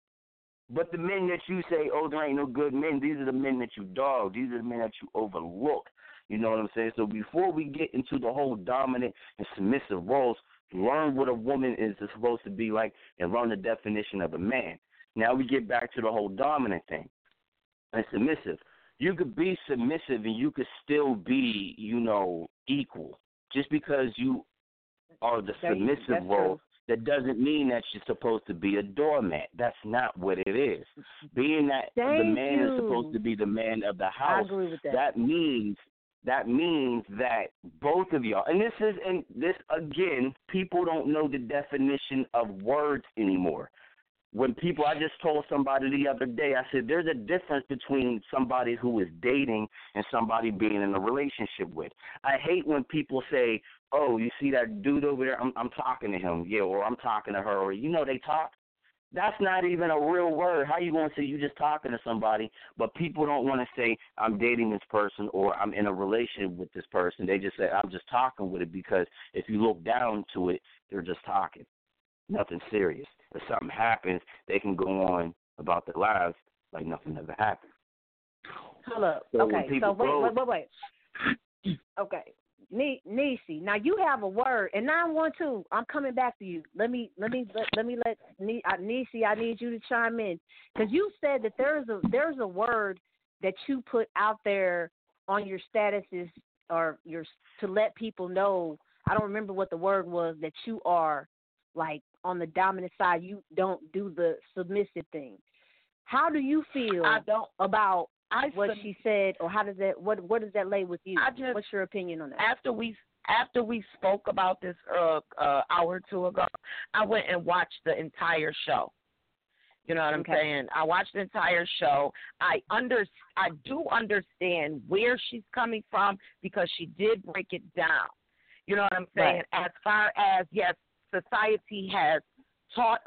But the men that you say, oh, there ain't no good men, these are the men that you dog. These are the men that you overlook. You know what I'm saying? So before we get into the whole dominant and submissive roles, learn what a woman is supposed to be like and learn the definition of a man. Now we get back to the whole dominant thing and submissive. You could be submissive and you could still be, you know, equal. Just because you are the submissive That's role, true. That doesn't mean that you're supposed to be a doormat. That's not what it is. Being that Thank the man you. is supposed to be the man of the house, I agree with that. that means that means that both of y'all, and this is, and this again, people don't know the definition of words anymore. When people, I just told somebody the other day, I said, there's a difference between somebody who is dating and somebody being in a relationship with. I hate when people say, oh, you see that dude over there? I'm, I'm talking to him, yeah, or I'm talking to her, or, you know, they talk. That's not even a real word. How you going to say you just talking to somebody? But people don't want to say, I'm dating this person or I'm in a relationship with this person. They just say, I'm just talking with it, because if you look down to it, they're just talking. Nothing serious. If something happens, they can go on about their lives like nothing ever happened. Hold up. So okay, so wait, go, wait, wait, wait. Okay. Nisi, now you have a word, and nine one two. I'm coming back to you. Let me, let me, let, let me let Nisi. I need you to chime in, because you said that there's a there's a word that you put out there on your statuses or your to let people know. I don't remember what the word was, that you are like on the dominant side. You don't do the submissive thing. How do you feel I don't, about I what sub- she said, or how does that what what does that lay with you? I just, What's your opinion on that? After we after we spoke about this uh, uh, hour or two ago, I went and watched the entire show. You know what I'm okay. saying? I watched the entire show. I under I do understand where she's coming from, because she did break it down. You know what I'm saying? Right. As far as, yes, society has taught us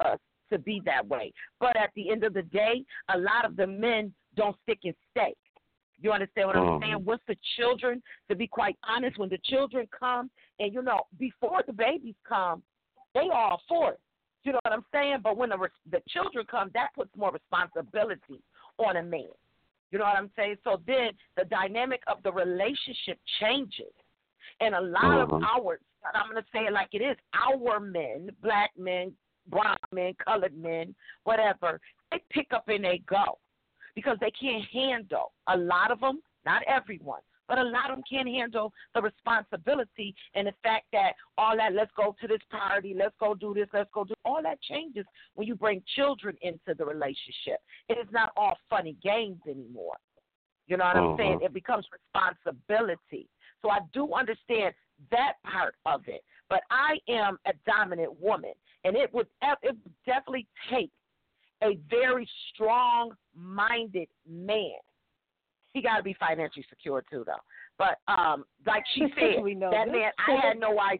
to be that way. But at the end of the day, a lot of the men don't stick and stay. You understand what I'm saying? With the children, to be quite honest, when the children come, and, you know, before the babies come, they all for it. You know what I'm saying? But when the, the children come, that puts more responsibility on a man. You know what I'm saying? So then the dynamic of the relationship changes. And a lot of our, I'm going to say it like it is, our men, black men, brown men, colored men, whatever, they pick up and they go because they can't handle. A lot of them, not everyone, but a lot of them can't handle the responsibility and the fact that all that, let's go to this party, let's go do this, let's go do, all that changes when you bring children into the relationship. It is not all funny games anymore. You know what uh-huh. I'm saying? It becomes responsibility. So I do understand that part of it. But I am a dominant woman, and it would, it would definitely take a very strong-minded man. He got to be financially secure too, though. But um, like she said, that man, I had no idea.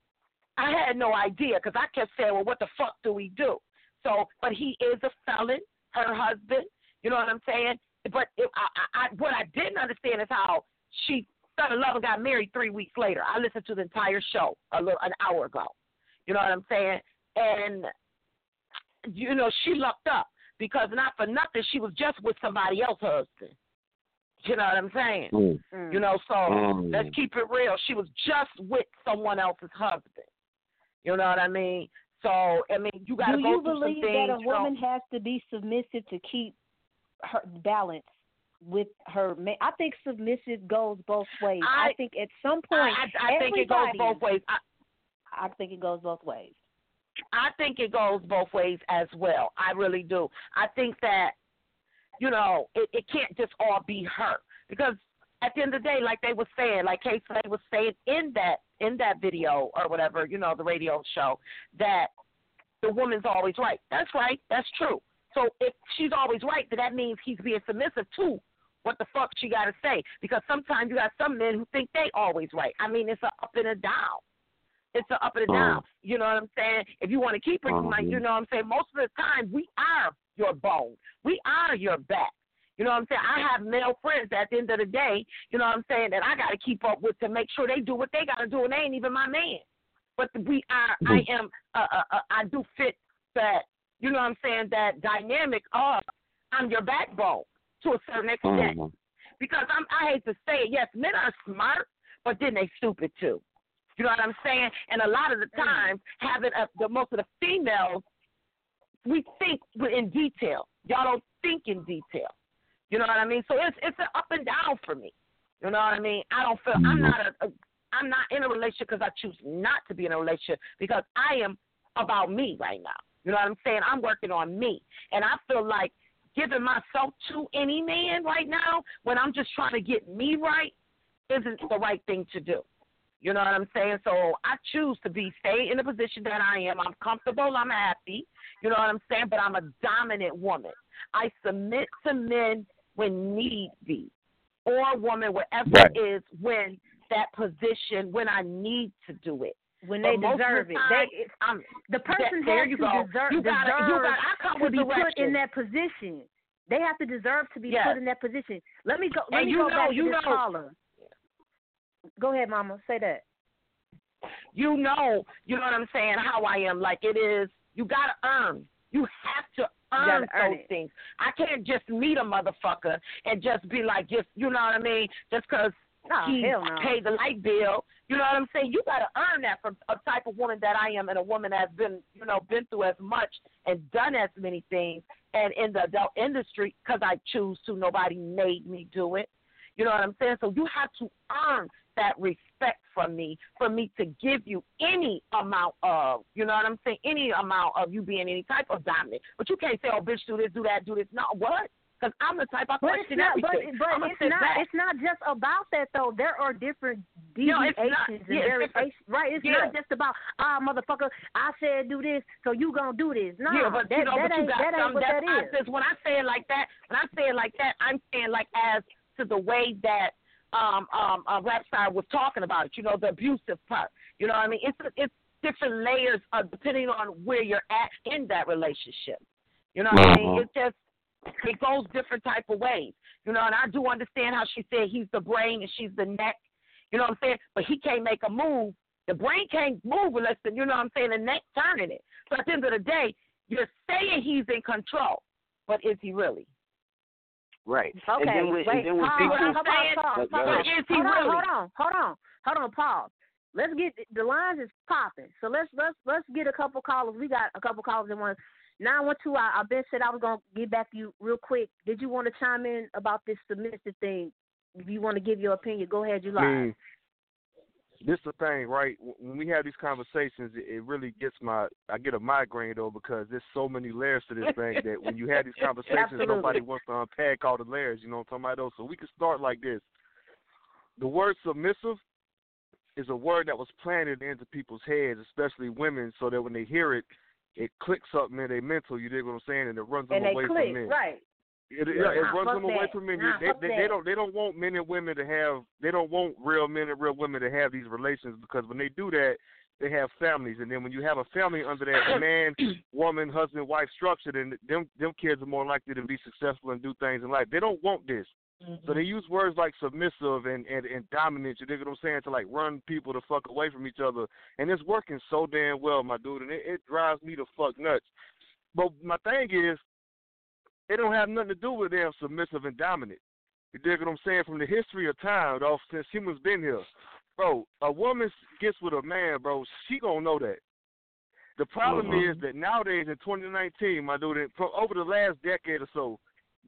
I had no idea because I kept saying, "Well, what the fuck do we do?" So, but he is a felon, her husband. You know what I'm saying? But it, I, I, what I didn't understand is how she fell in love and got married three weeks later. I listened to the entire show a little an hour ago. You know what I'm saying? And you know, she lucked up because not for nothing, she was just with somebody else's husband. You know what I'm saying? Mm. You know, so mm. let's keep it real. She was just with someone else's husband. You know what I mean? So, I mean, you got to go through some things. Do you believe that a you woman know? has to be submissive to keep her balance with her man? I think submissive goes both ways. I, I think at some point, I, I think it goes both ways. I, I think it goes both ways. I think it goes both ways as well. I really do. I think that, you know, it, it can't just all be her. Because at the end of the day, like they were saying, like K-Slay was saying in that in that video or whatever, you know, the radio show, that the woman's always right. That's right. That's true. So if she's always right, then that means he's being submissive to what the fuck she got to say. Because sometimes you got some men who think they always right. I mean, it's a up and a down. It's a up and a down. You know what I'm saying? If you want to keep her, you might, you know what I'm saying? Most of the time, we are your bone. We are your back. You know what I'm saying? I have male friends that at the end of the day, you know what I'm saying, that I got to keep up with to make sure they do what they got to do, and they ain't even my man. But we are, I am, uh, uh, uh, I do fit that, you know what I'm saying, that dynamic of I'm your backbone to a certain extent. Mm-hmm. Because I'm, I hate to say it, yes, men are smart, but then they stupid too. You know what I'm saying? And a lot of the times, having a, the most of the females, we think in detail. Y'all don't think in detail. You know what I mean? So it's it's an up and down for me. You know what I mean? I don't feel I'm not a, a I'm not in a relationship because I choose not to be in a relationship because I am about me right now. You know what I'm saying? I'm working on me, and I feel like giving myself to any man right now when I'm just trying to get me right isn't the right thing to do. You know what I'm saying? So I choose to be stay in the position that I am. I'm comfortable. I'm happy. You know what I'm saying? But I'm a dominant woman. I submit to men when need be, or woman, wherever right. it is, when that position, when I need to do it. When they but deserve it. Time, they, I'm, the person that, has you to go. deserve, you gotta, deserve you gotta, I come to with be direction. put in that position. They have to deserve to be yes. put in that position. Let me go, let and me you go know, back you to this know. caller. Go ahead, Mama. Say that. You know, you know what I'm saying, how I am. Like it is, you got to earn. You have to earn earn those it. things. I can't just meet a motherfucker and just be like, just, you know what I mean, just because no, he hell no. paid the light bill. You know what I'm saying? You got to earn that from a type of woman that I am, and a woman that's been, you know, been through as much and done as many things, and in the adult industry, because I choose to. Nobody made me do it. You know what I'm saying? So you have to earn that respect from me, for me to give you any amount of, you know what I'm saying, any amount of you being any type of dominant. But you can't say, oh, bitch, do this, do that, do this. No, what? Because I'm the type I question not, everything. But, but it's not. Back. It's not just about that though. There are different deviations no, not, and yeah, variations. Right? It's yeah. not just about ah, motherfucker. I said do this, so you gonna do this. No, yeah, but that, you know, that but ain't you got that ain't some, what that that is. I, when I say it like that, when I say it like that, I'm saying like as to the way that um um uh, Rap Star was talking about it. You know, the abusive part. You know what I mean? It's it's different layers of depending on where you're at in that relationship. You know what I mean? It just it goes different type of ways. You know, and I do understand how she said he's the brain and she's the neck. You know what I'm saying? But he can't make a move. The brain can't move unless the, you know what I'm saying, the neck turning it. So at the end of the day, you're saying he's in control, but is he really? Right. Okay. And then with, Wait, and then with pause, people, pause, pause, pause, pause. Is he hold really? on, hold on, hold on, hold on, pause. Let's get the lines is popping. So let's let's let's get a couple callers. We got a couple callers in one. nine one two. I I've been said I was gonna get back to you real quick. Did you want to chime in about this submissive thing? If you want to give your opinion, go ahead. You live. I mean, this is the thing, right? When we have these conversations, it, it really gets my I get a migraine though because there's so many layers to this thing that when you have these conversations, nobody wants to unpack all the layers. You know what I'm talking about? Though? So we can start like this. The word submissive is a word that was planted into people's heads, especially women, so that when they hear it, it clicks something in their mental. You dig what I'm saying? And it runs them and away they click, from men. Right. It, yeah, it nah, runs them that. away from men. Nah, they, they, they don't. They don't want men and women to have. They don't want real men and real women to have these relations because when they do that, they have families, and then when you have a family under that man, woman, husband, wife structure, then them them kids are more likely to be successful and do things in life. They don't want this. Mm-hmm. So they use words like submissive and, and, and dominant, you dig what I'm saying, to like run people the fuck away from each other. And it's working so damn well, my dude, and it, it drives me the fuck nuts. But my thing is, it don't have nothing to do with them submissive and dominant. You dig what I'm saying? From the history of time, though, since humans been here. Bro, a woman gets with a man, bro, she gonna know that. The problem uh-huh. is that nowadays in twenty nineteen, my dude, over the last decade or so,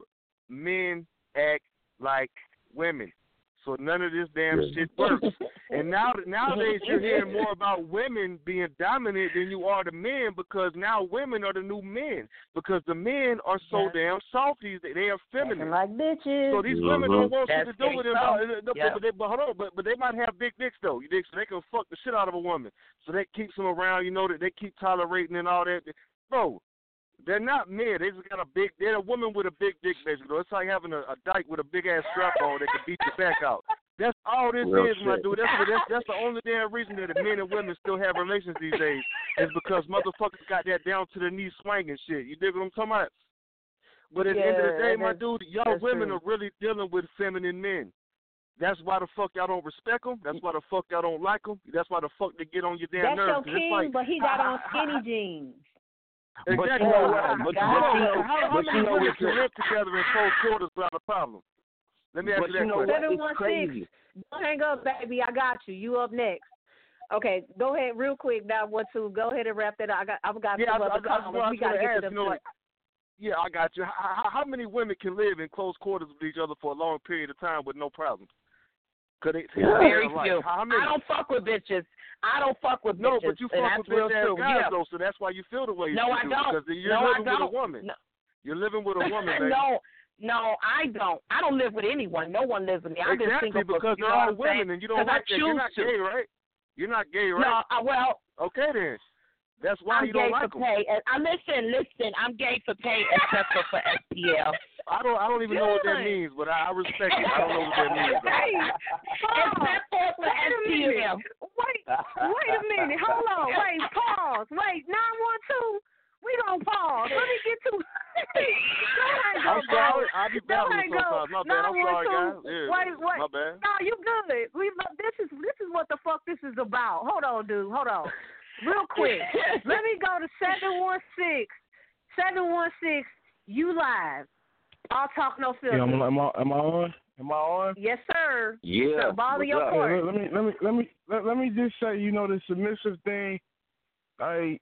men act like women. So none of this damn yeah. shit works. And now nowadays you're hearing more about women being dominant than you are the men because now women are the new men because the men are so yeah. damn softy. They, they are feminine. Like bitches. So these mm-hmm. women don't want That's shit to do with them. So. But, Yeah. but, they, but hold on, but, but they might have big dicks though. You dig? So they can fuck the shit out of a woman. So that keeps them around. You know that they keep tolerating and all that. Bro, they're not men. They just got a big. They're a woman with a big dick, basically. It's like having a, a dyke with a big ass strap on that can beat your back out. That's all this Real is, shit. my dude. That's, that's that's the only damn reason that men and women still have relations these days is because motherfuckers got that down to the knee swinging shit. You dig what I'm talking about? But at yeah, the end of the day, my dude, y'all women true. are really dealing with feminine men. That's why the fuck y'all don't respect them. That's why the fuck y'all don't like them. That's why the fuck they get on your damn that's nerves. That's your king, like, but he got on skinny jeans. Exactly. But you know what? But, how, but you know, how, how but many you know women what's can live together in close quarters without a problem? Let me ask but you that you know question. what? It's crazy. Don't hang up, baby. I got you. You up next. Okay, go ahead real quick. Now, what to go ahead and wrap that up. I got. I've got yeah, some I, other I, I, callers. I, We got to get ask, to them. you know, like, yeah, I got you. How, how many women can live in close quarters with each other for a long period of time with no problem? Could they? Very like, few. How many? I don't fuck with bitches. I don't fuck with no, bitches. No, but you and fuck that's with real bitch true. guys, yeah. though, so that's why you feel the way you no, do. I don't. Because you're no, living I don't. with a woman. No. You're living with a woman, baby. no, no, I don't. I don't live with anyone. No one lives with me. I've exactly, been single because for, you they're know all what I'm women, and you don't like I that. You're not to. gay, right? You're not gay, right? No, I, well. Okay, then. That's why I'm you don't gay like for them. pay. And I listen, listen. I'm gay for pay, except for for S P L. I don't. I don't even know what that means, but I, I respect it. I don't know what that means. Hey, except for for S P L. Wait, wait a minute. Hold on. Wait, pause. Wait, nine one two. We don't pause. Let me get to. I'm sorry. I be battling sometimes. My bad. I'm sorry, guys. Yeah, wait, wait. My bad. No, you good. We this is this is what the fuck this is about. Hold on, dude. Hold on. Real quick. Let me go to seven one six. seven one six. You live. I'll talk no filter. Yeah, am, am, I, am I on? Am I on? Yes, sir. Yeah. So, ball of your court. Yeah, let, let me let me let me let, let me just say, you know, the submissive thing. I,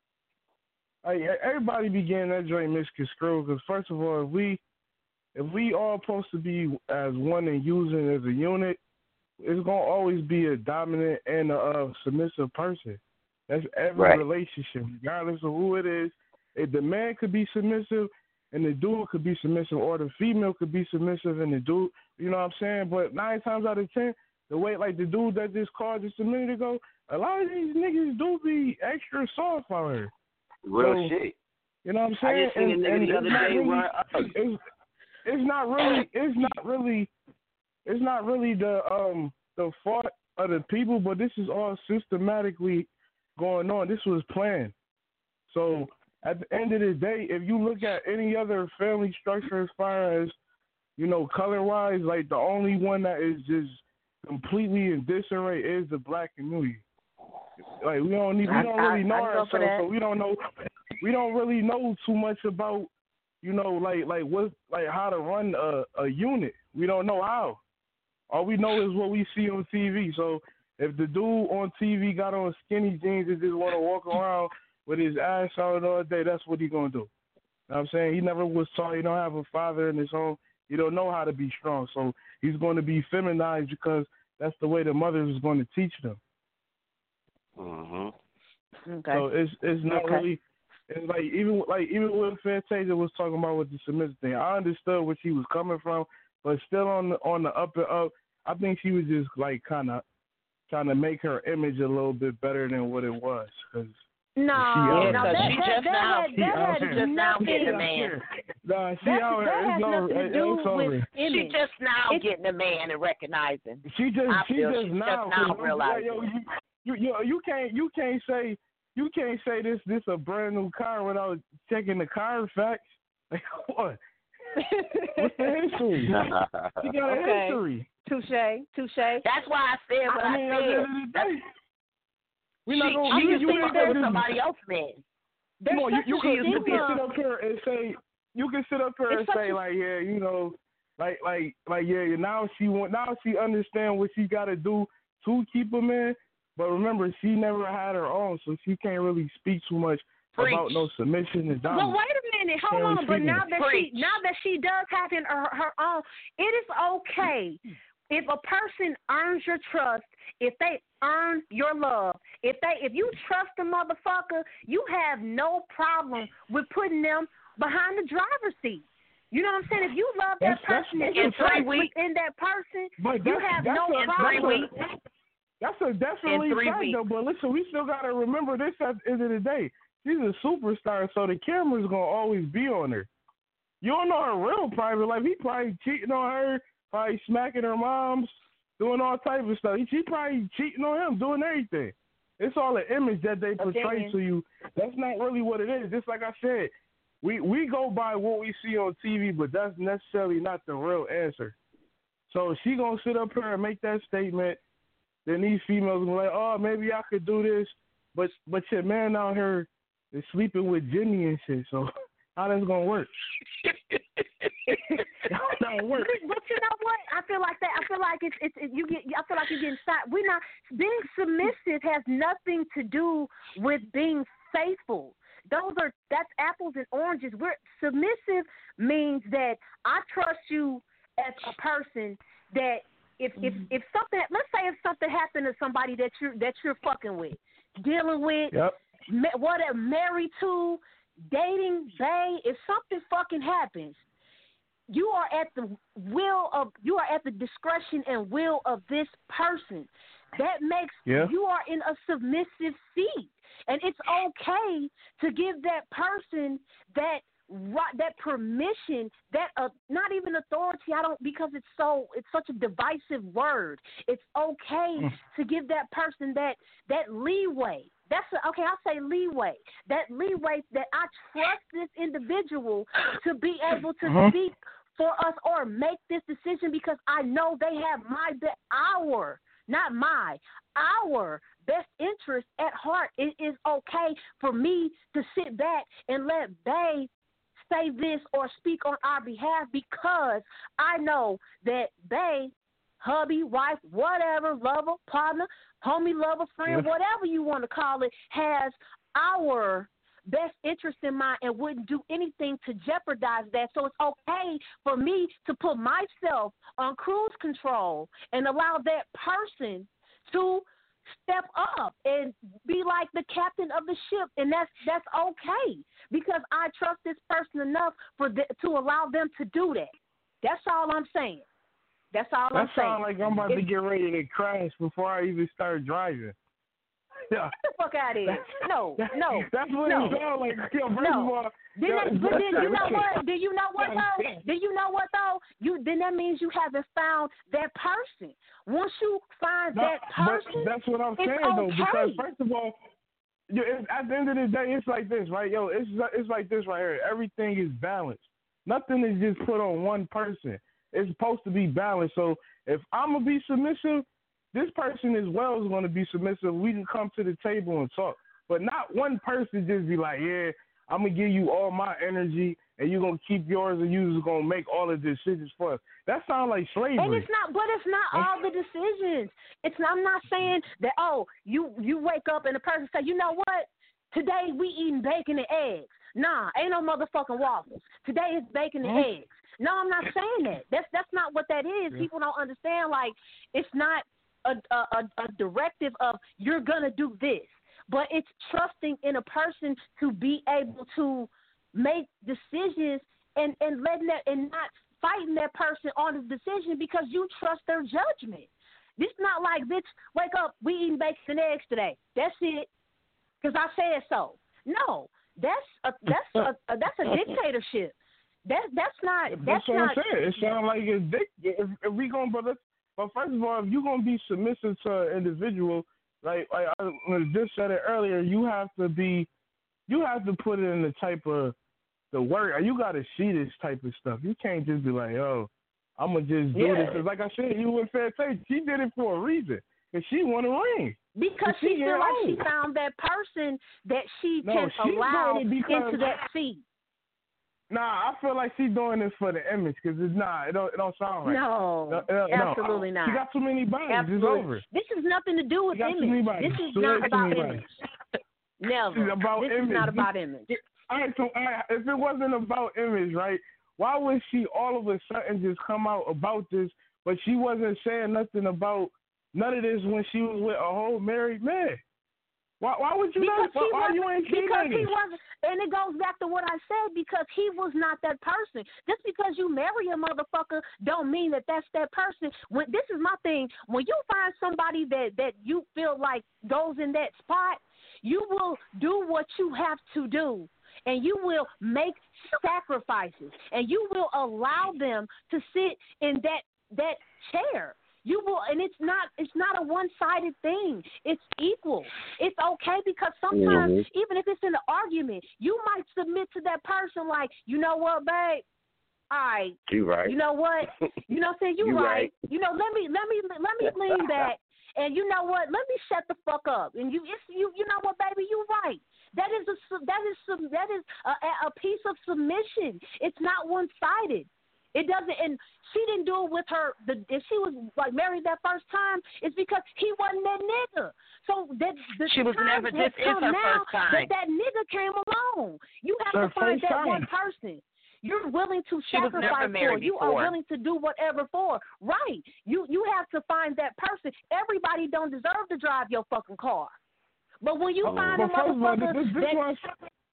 I everybody began that joint misconstrued because first of all, if we if we all supposed to be as one and using as a unit, it's gonna always be a dominant and a uh, submissive person. That's every right. relationship, regardless of who it is. If the man could be submissive and the dude could be submissive, or the female could be submissive and the dude, you know what I'm saying? But nine times out of ten, the way, like the dude that just called just a minute ago, a lot of these niggas do be extra soft on her. Real so, shit. You know what I'm saying? I just seen and, a nigga and the other day, really, right? it's, it's not really, it's not really, it's not really the um the fault of the people, but this is all systematically going on. This was planned. So at the end of the day, if you look at any other family structure as far as, you know, color-wise, like the only one that is just completely in disarray is the black community. Like we don't need, we don't I, really know I, I ourselves, so we don't know, we don't really know too much about, you know, like like what, like how to run a, a unit. We don't know how. All we know is what we see on T V. So if the dude on T V got on skinny jeans and just want to walk around with his ass out all day, that's what he gonna do. You know what I'm saying? He never was taught. He don't have a father in his home. He don't know how to be strong. So he's going to be feminized because that's the way the mother is going to teach them. Mhm. Okay. So it's it's not Okay. really. It's like even like even when Fantasia was talking about with the submissive thing, I understood where she was coming from, but still on the on the up and up, I think she was just like kind of trying to make her image a little bit better than what it was. Cause No, Yeah, no, because that, she that, just that now, had, she that out had here. just now nothing. getting a man. Nah, she That, out that here. has It's over. nothing to It- do it's over. with She image. just now It's- getting a man and recognizing. She just I she feel just she's now, just now 'cause I'm- realizing. yo, you, you you you can't you can't say you can't say this this a brand new car without checking the Carfax. Like what? What's the history? She got a Okay. history. Touche, touche. That's why I said what I I, mean, at the said. end of the day, we She, not gonna she you, used you to can't fuck with just- somebody else, man. There's Come on, you, such you a can you can stigma. sit up here and say you can sit up here It's and such say a- like yeah you know like like like yeah now she want now she understand what she got to do to keep him in, but remember she never had her own, so she can't really speak too much Preach. about no submission and Well, dominance. wait a minute. Hold Can't on. really But speak now it. that Preach. she now that she does have in her, her own, it is okay if a person earns your trust. If they earn your love, if they if you trust a motherfucker, you have no problem with putting them behind the driver's seat. You know what I'm saying? If you love that That's- that's- person that's and you in three trust weeks. within that person, But you that's- have that's no a- problem. three weeks. That's a definitely In three fact weeks. though. But listen, we still gotta remember this at the end of the day. She's a superstar, so the camera's gonna always be on her. You don't know her real private life. He probably cheating on her, probably smacking her moms, doing all type of stuff. She probably cheating on him, doing everything. It's all an image that they portray Opinion. to you. That's not really what it is. Just like I said, we we go by what we see on T V, but that's necessarily not the real answer. So she gonna sit up here and make that statement. Then these females gonna be like, oh, maybe I could do this, but but your man out here is sleeping with Jimmy and shit. So how that's gonna work? How that gonna work? But, but you know what? I feel like that. I feel like it's it's it, you get. I feel like you're getting shot. We're not being submissive has nothing to do with being faithful. Those are that's apples and oranges. We're submissive means that I trust you as a person. That if if if something, let's say if something happened to somebody that you're that you're fucking with, dealing with, Yep. ma- whatever, married to, dating, bae, if something fucking happens, you are at the will of, you are at the discretion and will of this person. That makes Yeah. you are in a submissive seat, and it's okay to give that person that right, that permission, that uh, not even authority. I don't because it's so it's such a divisive word. It's okay Mm. to give that person that that leeway. That's a, okay. I'll say leeway. That leeway that I trust this individual to be able to Uh-huh. speak for us or make this decision because I know they have my be- our not my our best interest at heart. It is okay for me to sit back and let they say this or speak on our behalf because I know that they, hubby, wife, whatever, lover, partner, homie, lover, friend, Yeah. whatever you want to call it, has our best interest in mind and wouldn't do anything to jeopardize that. So it's okay for me to put myself on cruise control and allow that person to step up and be like the captain of the ship, and that's that's okay because I trust this person enough for the, to allow them to do that. That's all I'm saying. That's all That I'm saying. sounds like I'm about to It's- get ready to crash before I even start driving. Yeah. Get the fuck out of here. No, no. That's what no. it sounds like. Yo, first No. of all, Then yo, that, but then you know listen. what? Do you know what though? Do you know what though? You then that means you haven't found that person. Once you find No, that person, but that's what I'm it's saying though. okay. Because first of all, you, it, at the end of the day, it's like this, right? Yo, it's it's like this right here. Everything is balanced. Nothing is just put on one person. It's supposed to be balanced. So if I'm gonna be submissive, this person as well is gonna be submissive. We can come to the table and talk, but not one person just be like, yeah, I'm gonna give you all my energy and you're gonna keep yours, and you're just gonna make all the decisions for us. That sounds like slavery. And it's not, but it's not all the decisions. It's not, I'm not saying that, oh, you you wake up and the person say, you know what, today we eating bacon and eggs. Nah, ain't no motherfucking waffles. Today it's bacon and Mm-hmm. eggs. No, I'm not saying that. That's that's not what that is. Yeah. People don't understand. Like, it's not a, a a directive of you're gonna do this, but it's trusting in a person to be able to make decisions and and letting that and not fighting that person on the decision because you trust their judgment. This not like, bitch, wake up, we eating bacon and eggs today. That's it, because I said so. No, that's a that's a, a that's a dictatorship. That that's not that's, That's what not. I'm saying. It sounds like it's dick. If, if we gonna, but let's, but first of all, if you're gonna be submissive to an individual, like, like I just said it earlier, you have to be, you have to put it in the type of the work. You got to see this type of stuff. You can't just be like, oh, I'm gonna just do Yeah. this. Cause like I said, you with Fair Tate, she did it for a reason, cause she won a ring. Because She she get feel like old. she found that person that she No, can she's allow doing it because- into that seat. Nah, I feel like she's doing this for the image, cause it's not. It don't. It don't sound right. No, No, no, no. absolutely not. She got too many bodies. Absolutely. It's over. This has nothing to do with She got too many image. bodies. This is She not got too about many image. bodies. Never. It's about this image. is not about image. All right, so all right, if it wasn't about image, right? Why would she all of a sudden just come out about this, but she wasn't saying nothing about none of this when she was with a whole married man? Why? Why would you Because not? Why, he why you wasn't, ain't keeping because he this? wasn't, and it goes back to what I said, because he was not that person. Just because you marry a motherfucker don't mean that that's that person. When this is my thing, when you find somebody that that you feel like goes in that spot, you will do what you have to do, and you will make sacrifices, and you will allow them to sit in that that chair. You will, and it's not it's not a one-sided thing. It's equal. It's okay, because sometimes, Mhm. even if it's in an argument, you might submit to that person like, you know what, babe? All right. You right. You know what? You know what I'm saying? You, You right. right. You know, let me let me let me lean back. And you know what? Let me shut the fuck up. And you it's you you know what, baby? You right. That is a sub- that is some that is a, a piece of submission. It's not one-sided. It doesn't, and she didn't do it with her. The, if she was like married that first time, it's because he wasn't that nigga. So that the She was time never. has This is come her now first time. that that nigga came along. You have Her to find first that time. one person you're willing to She was never sacrifice for. married You are before. willing to do whatever for. Right. You you have to find that person. Everybody don't deserve to drive your fucking car. But when you Oh. find a But first of all, motherfucker this, this that one,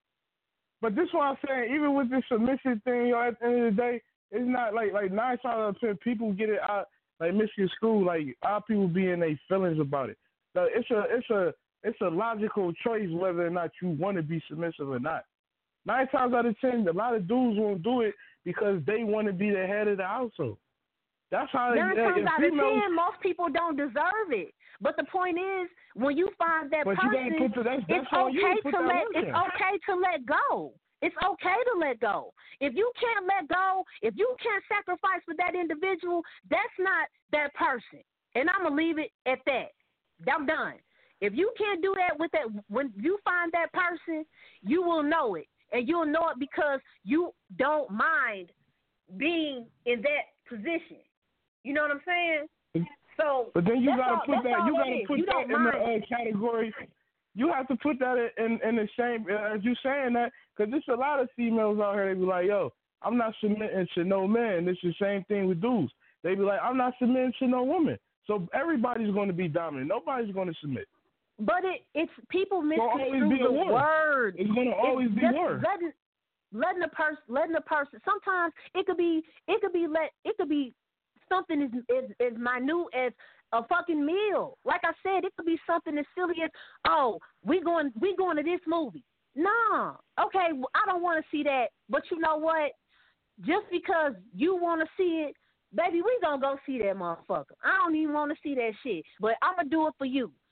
but this one I'm saying, even with this submission thing, yo, at the end of the day, it's not like like nine times out of ten people get it out like Michigan school, like our people be in their feelings about it. So it's a it's a it's a logical choice whether or not you want to be submissive or not. Nine times out of ten, a lot of dudes won't do it because they want to be the head of the household. That's how they. nine uh, times if out of females- ten, most people don't deserve it. But the point is, when you find that But you person, gotta put the, that's, that's it's on you okay to put to that let work it's in. okay to let go. It's okay to let go. If you can't let go, if you can't sacrifice for that individual, that's not that person. And I'm gonna leave it at that. I'm done. If you can't do that with that, when you find that person, you will know it, and you'll know it because you don't mind being in that position. You know what I'm saying? So, but then you that's gotta all, put that's that. all You that gotta is. put You that don't in the mind. uh, category. You have to put that in in the same as you saying that, because there's a lot of females out here. They be like, "Yo, I'm not submitting to no man." It's the same thing with dudes. They be like, "I'm not submitting to no woman." So everybody's going to be dominant. Nobody's going to submit. But it, it's people always misconstrue be a the war. word. It's going to always be just war. Letting, letting a person, letting a person. Sometimes it could be, it could be let, it could be something as as, as minute as a fucking meal. Like I said, it could be something as silly as, oh, we going, we going to this movie. Nah, okay, well, I don't want to see that. But you know what? Just because you want to see it, baby, we gonna go see that motherfucker. I don't even want to see that shit, but I'm gonna do it for you.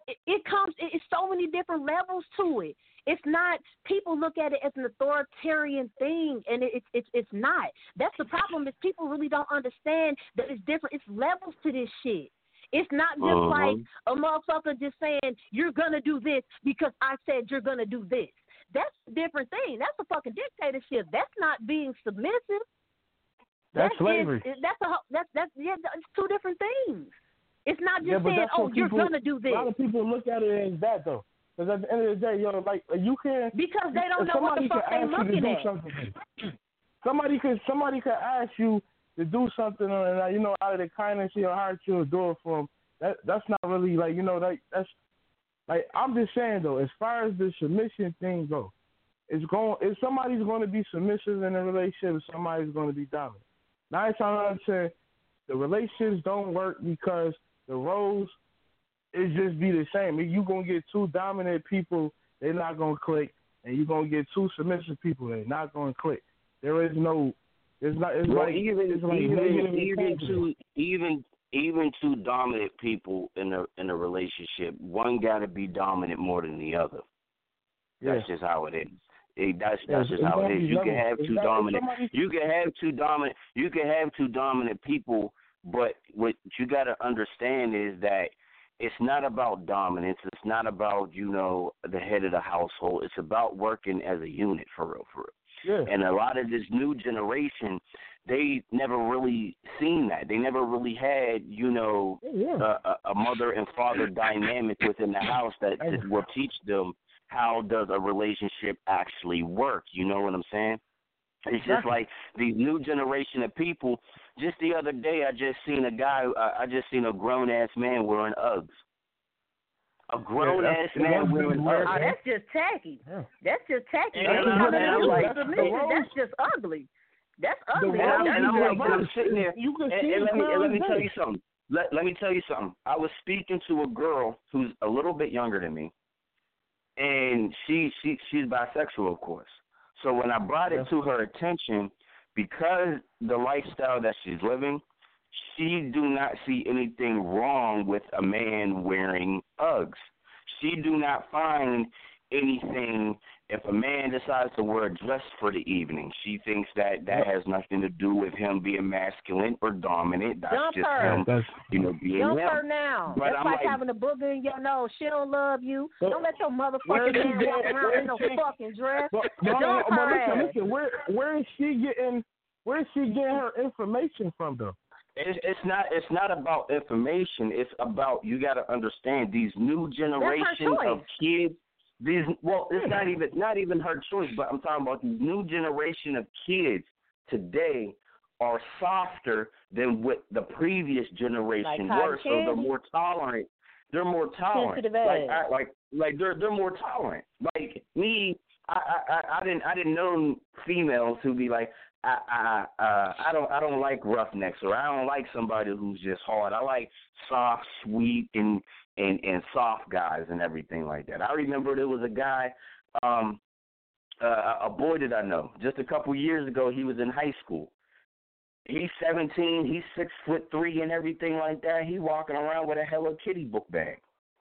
it, it comes. It, it's so many different levels to it. It's not. People look at it as an authoritarian thing, and it, it, it's it's not. That's the problem. Is people really don't understand that it's different. It's levels to this shit. It's not just uh-huh. like a motherfucker just saying you're gonna do this because I said you're gonna do this. That's a different thing. That's a fucking dictatorship. That's not being submissive. That's that slavery. Is, that's a that's that's yeah. It's two different things. It's not just yeah, saying, oh, you're people, gonna do this. A lot of people look at it as that though, because at the end of the day, yo, like you can't because they don't know what the fuck they're looking at. Somebody could somebody could ask you to do something, and you know, out of the kindness of your heart, you'll do it for them. That that's not really like you know that that's like I'm just saying though. As far as the submission thing goes, it's going if somebody's going to be submissive in a relationship, somebody's going to be dominant. Nine times out of ten, the relationships don't work because the roles is just be the same. If you're gonna get two dominant people, they're not gonna click, and you're gonna get two submissive people, they're not gonna click. There is no. It's not. It's well, like even it's like even even two even. Even two dominant people in a in a relationship, one got to be dominant more than the other. That's yeah. just how it is. It, that's that's yeah, just how it is. You can level. have two that, dominant. Somebody... You can have two dominant. You can have two dominant people, but what you got to understand is that it's not about dominance. It's not about you know the head of the household. It's about working as a unit for real, for real. Yeah. And a lot of this new generation, they never really seen that. They never really had, you know, yeah. a, a mother and father dynamic within the house that, that will teach them how does a relationship actually work. You know what I'm saying? It's just like these new generation of people. Just the other day, I just seen a guy, uh, I just seen a grown-ass man wearing Uggs. A grown yeah, ass man wearing Uggs. Oh, that's just tacky. Yeah. That's just tacky. And, That's, and, and, and like, that's just ugly. That's ugly. And, That's I'm, and I'm like, ugly. I'm sitting there, you can and, see and let me and let me day. tell you something. Let let me tell you something. I was speaking to a girl who's a little bit younger than me, and she she she's bisexual, of course. So when I brought it to her attention, because the lifestyle that she's living, she do not see anything wrong with a man wearing Uggs. She do not find anything if a man decides to wear a dress for the evening. She thinks that that has nothing to do with him being masculine or dominant. That's Dump just her. him, That's, you know, being Dump him. her now. But That's I'm like, like having a booger in your nose. She don't love you. But, don't let your where motherfucking is man she walk getting- around where in no is she- fucking dress. But, but, Dump but her listen, ass. listen. Where where is she getting? Where is she getting her information from, though? It's, it's not. It's not about information. It's about you got to understand these new generation of kids. These well, it's not even not even her choice, but I'm talking about these new generation of kids today are softer than what the previous generation Like were, so they're more tolerant. They're more tolerant. Sensitive Like ass. I, like like they're they're more tolerant. Like me, I, I I didn't I didn't know females who be like I I uh, I don't I don't like roughnecks, or I don't like somebody who's just hard. I like soft, sweet, and and and soft guys and everything like that. I remember there was a guy, um, uh, a boy that I know. Just a couple years ago, he was in high school. He's seventeen. He's six foot three and everything like that. He walking around with a Hello Kitty book bag.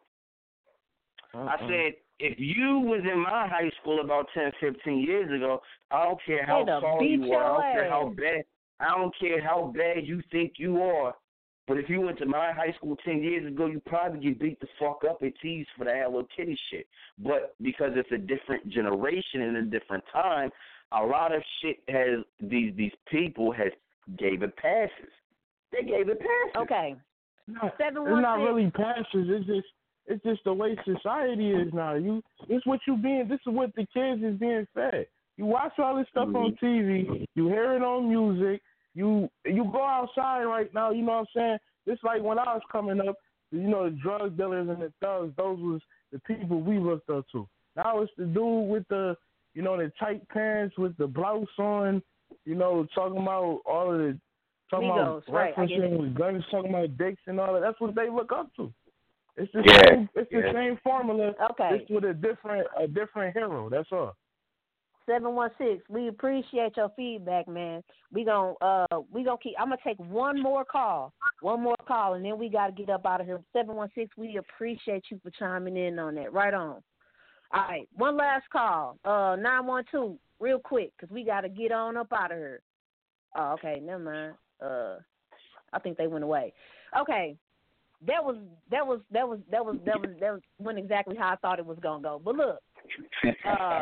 Uh-uh. I said, if you was in my high school about ten, fifteen years ago, I don't care how tall you are. I don't care how bad. I don't care how bad you think you are. But if you went to my high school ten years ago, you probably get beat the fuck up and teased for the Hello Kitty shit. But because it's a different generation and a different time, a lot of shit has these these people has gave it passes. They gave it passes. Okay. No, it's not really passes. It's just it's just the way society is now. You it's what you being. This is what the kids is being fed. You watch all this stuff mm-hmm. on T V. You hear it on music. You you go outside right now, you know what I'm saying? It's like when I was coming up, you know, the drug dealers and the thugs, those was the people we looked up to. Now it's the dude with the, you know, the tight pants with the blouse on, you know, talking about all of the, talking Migos, about right, referencing with guns, talking about dicks and all that. That's what they look up to. It's the yeah, same. It's yeah. the same formula. Okay. Just with a different a different hero. That's all. seven one six. We appreciate your feedback, man. We gon' uh we gonna keep. I'm gonna take one more call, one more call, and then we gotta get up out of here. seven one six. We appreciate you for chiming in on that. Right on. All right, one last call. Uh, nine one two, real quick, cause we gotta get on up out of here. Oh, okay, never mind. Uh, I think they went away. Okay, that was that was that was that was that was that was wasn't exactly how I thought it was gonna go. But look, uh,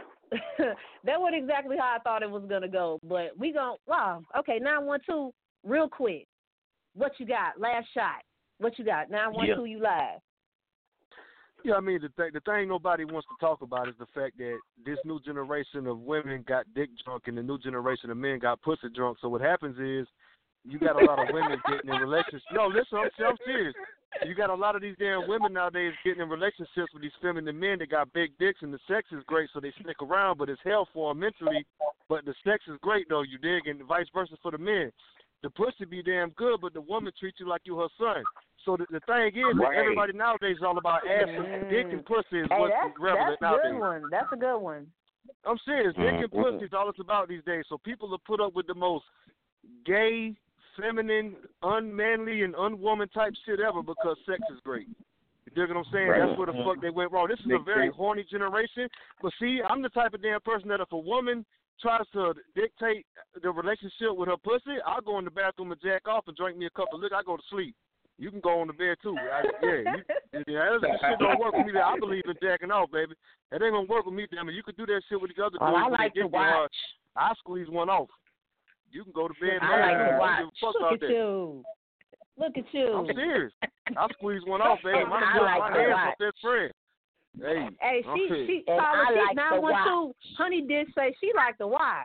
that wasn't exactly how I thought it was gonna go. But we gon' wow. Okay, nine one two, real quick. What you got? Last shot. What you got? Nine one two, you live. Yeah, I mean, the, th- the thing nobody wants to talk about is the fact that this new generation of women got dick drunk and the new generation of men got pussy drunk. So what happens is you got a lot of women getting in relationships. No, listen, I'm, I'm serious. You got a lot of these damn women nowadays getting in relationships with these feminine men that got big dicks, and the sex is great, so they stick around, but it's hell for them mentally. But the sex is great, though, you dig, and vice versa for the men. The pussy be damn good, but the woman treats you like you her son. So the, the thing is, right. everybody nowadays is all about ass and dick and pussy is hey, what's that's, relevant that's nowadays. That's a good one. That's a good one. I'm serious. Dick and pussy is all it's about these days. So people are put up with the most gay, feminine, unmanly, and unwoman type shit ever because sex is great. You dig what I'm saying? Right. That's where the fuck they went wrong. This is a very horny generation. But see, I'm the type of damn person that if a woman tries to dictate the relationship with her pussy, I'll go in the bathroom and jack off and drink me a cup of liquor. I go to sleep. You can go on the bed too. I, yeah, you, yeah, that shit don't work with me. I believe in jacking off, baby. That ain't gonna work with me, damn it. You can do that shit with the other well, dudes. I like to watch. I squeeze one off. You can go to bed. I like to watch. Fuck Look at that. you. Look at you. I'm serious. I squeeze one off, baby. My, I like my to hands watch. up that friend. Hey, hey, she okay. she and caller I like nine one two. Honey did say she liked to watch.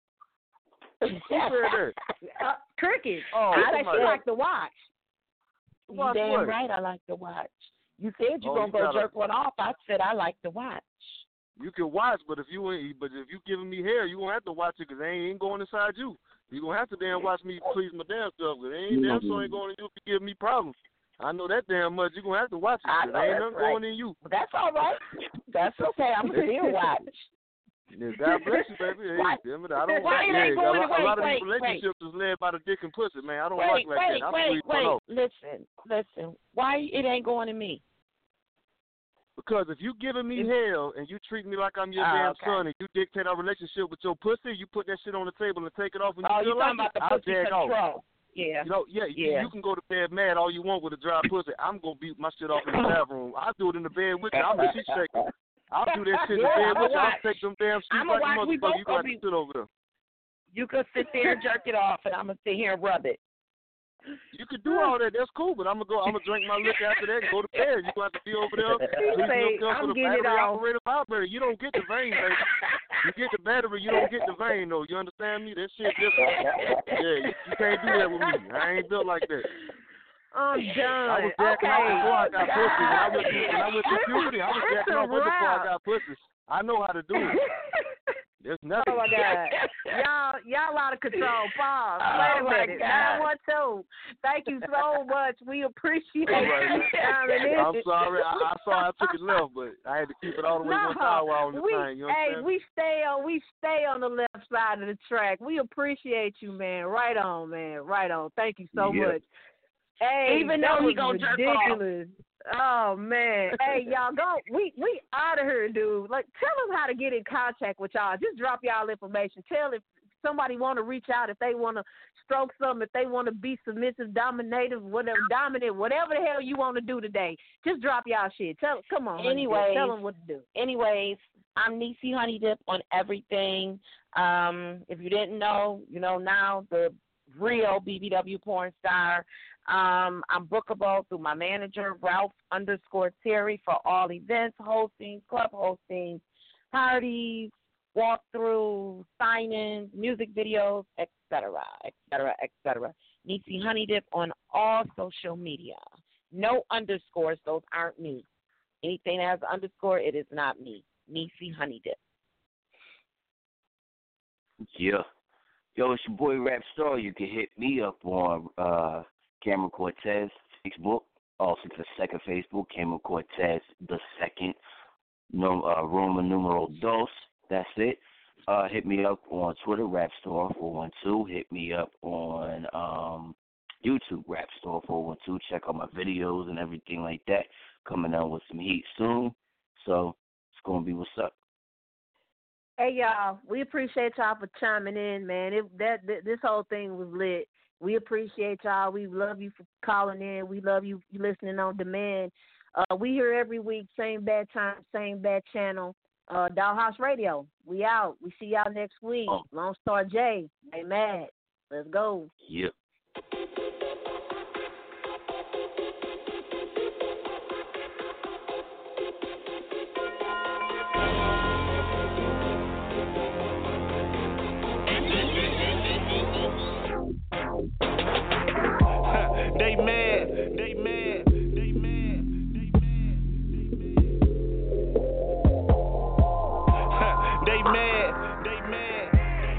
Who said that? Uh, Cricket. Oh, she said she God. liked to watch. You Watch damn what? right I like to watch. You said you Oh, gonna you go gotta- jerk one off. I said I like to watch. You can watch, but if you ain't, but if you giving me hair, you won't have to watch it because they ain't going inside you. You gonna have to damn watch me please my damn self. Cause they ain't damn so ain't going in you if you give me problems. I know that damn much. You gonna have to watch it. I Cause know ain't that's nothing right. going in you. But that's all right. That's okay. I'm still watch. Yeah, God bless you, baby. Hey, Why- damn it, I don't why like it ain't yeah, going a, lot- a away? lot of Wait, these relationships is led by the dick and pussy, man. I don't Wait, like like wait, that. I wait, squeeze one wait. off. Listen, listen. Why it ain't going to me? Because if you giving me hell and you treat me like I'm your Oh, damn okay. son and you dictate our relationship with your pussy, you put that shit on the table and take it off when you Oh, feel you like talking about it, the I'll pussy jag control? off. Yeah. You know, yeah, you, Yeah. you can go to bed mad all you want with a dry pussy. I'm gonna beat my shit off in the bathroom. I'll do it in the bed with you. I'll make you shake it. I'll do that shit in the Yeah, bed with you. I'ma I'll take them damn sheets I'ma like a watch. We both motherfucker. You got gonna to be- sit over there. You could sit there and jerk it off, and I'm gonna sit here and rub it. You can do all that. That's cool, but I'm gonna go. I'm gonna drink my liquor after that and go to bed. You gonna have to be over there. He say, I'm with a getting it battery off. operated vibrator. You don't get the vein, baby. You get the battery. You don't get the vein, though. You understand me? That shit different. Yeah, you, you can't do that with me. I ain't built like that. I'm done. I was jacking okay. off before I got pussy. When I went through, when I went through puberty, I was It's jacking a off way before I wrap. got pussy. I know how to do it. There's nothing. Oh my God, y'all, y'all out of control. Pause. Oh, Wait a my minute. God. nine one two. Thank you so much. We appreciate All right, you chiming in. I'm sorry. I, I saw I took it left, but I had to keep it all the way No, one side while on the we, thing. You hey, understand? we stay on, we stay on the left side of the track. We appreciate you, man. Right on, man. Right on. Thank you so Yeah. much. Hey, Even that though he was gonna jerk off. ridiculous. Oh man. Hey, y'all go. We we out of here, dude. Like, tell them how to get in contact with y'all. Just drop y'all information. Tell if somebody want to reach out, if they want to stroke something, if they want to be submissive, dominative, whatever, dominant, whatever the hell you want to do today. Just drop y'all shit. Tell, come on. honey, Anyways. tell them what to do. Anyways, I'm Niecy Honeydip on everything. Um, if you didn't know, you know now, the real B B W porn star. Um, I'm bookable through my manager, Ralph underscore Terry, for all events, hosting, club hosting, parties, walkthroughs, sign-ins, music videos, et cetera, et cetera, et cetera. Niecy Honeydip on all social media. No underscores. Those aren't me. Anything that has an underscore, it is not me. Niecy Honeydip. Yeah. Yo, it's your boy Rap Star. You can hit me up on uh, Cameron Cortez Facebook. Also the second Facebook, Cameron Cortez the second. No, uh, Roman numeral dos. That's it. uh, hit me up on Twitter, Rap Store four one two. Hit me up on um, YouTube, Rap Store four one two. Check out my videos and everything like that. Coming out with some heat soon. So it's going to be what's up. Hey, y'all, we appreciate y'all for chiming in, man. It, that, that This whole thing was lit. We appreciate y'all. We love you for calling in. We love you listening on demand. Uh, we here every week, same bad time, same bad channel. Uh, Dollhouse Radio. We out. We see y'all next week. Oh. Lone Star J. They mad. Let's go. Yep. They mad. They mad. They mad. They mad. They mad.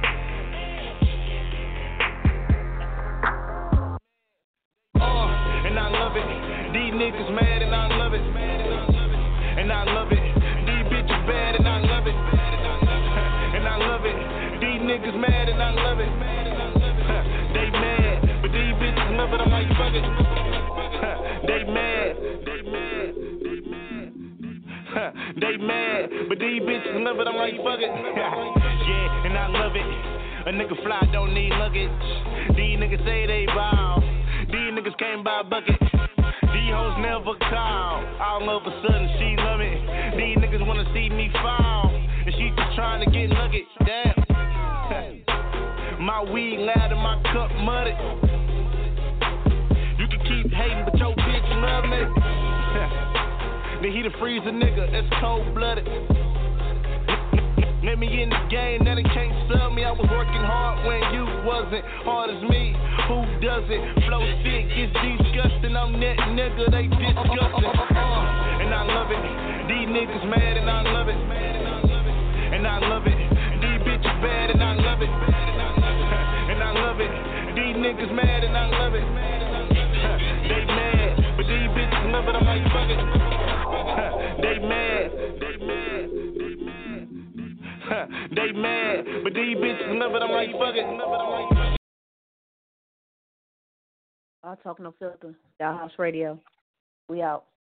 Uh, and I love it. These niggas mad and I love it. And I love it. These bitches bad and I love it. And I love it. These niggas mad and I love it. They mad, but these bitches love it. I'm like, fuck it. They mad. They mad. They mad. They mad, but these bitches love it. I'm like, fuck it. Yeah, and I love it. A nigga fly don't need luggage. These niggas say they bow. These niggas came by a bucket. These hoes never call. All of a sudden she love it. These niggas wanna see me fall, and she just trying to get nugget. Damn. My weed loud and my cup muddy. You can keep hating, but your bitch love me. Then he the freeze a nigga, that's cold blooded. Let me in the game, now they can't sell me. I was working hard when you wasn't hard as me. Who does it? Flow sick, it's disgusting. I'm that nigga, they disgusting. Uh, and I love it. These niggas mad and I love it. And I love it. These bitches bad and I love it. And I love it. These niggas mad and I love it. They mad, but these bitches love it. I'm like, fuck it. They mad. They mad. They mad. They mad, but these bitches love it. I'm like, fuck it. I'll talk no filter. Dollhouse Radio. We out.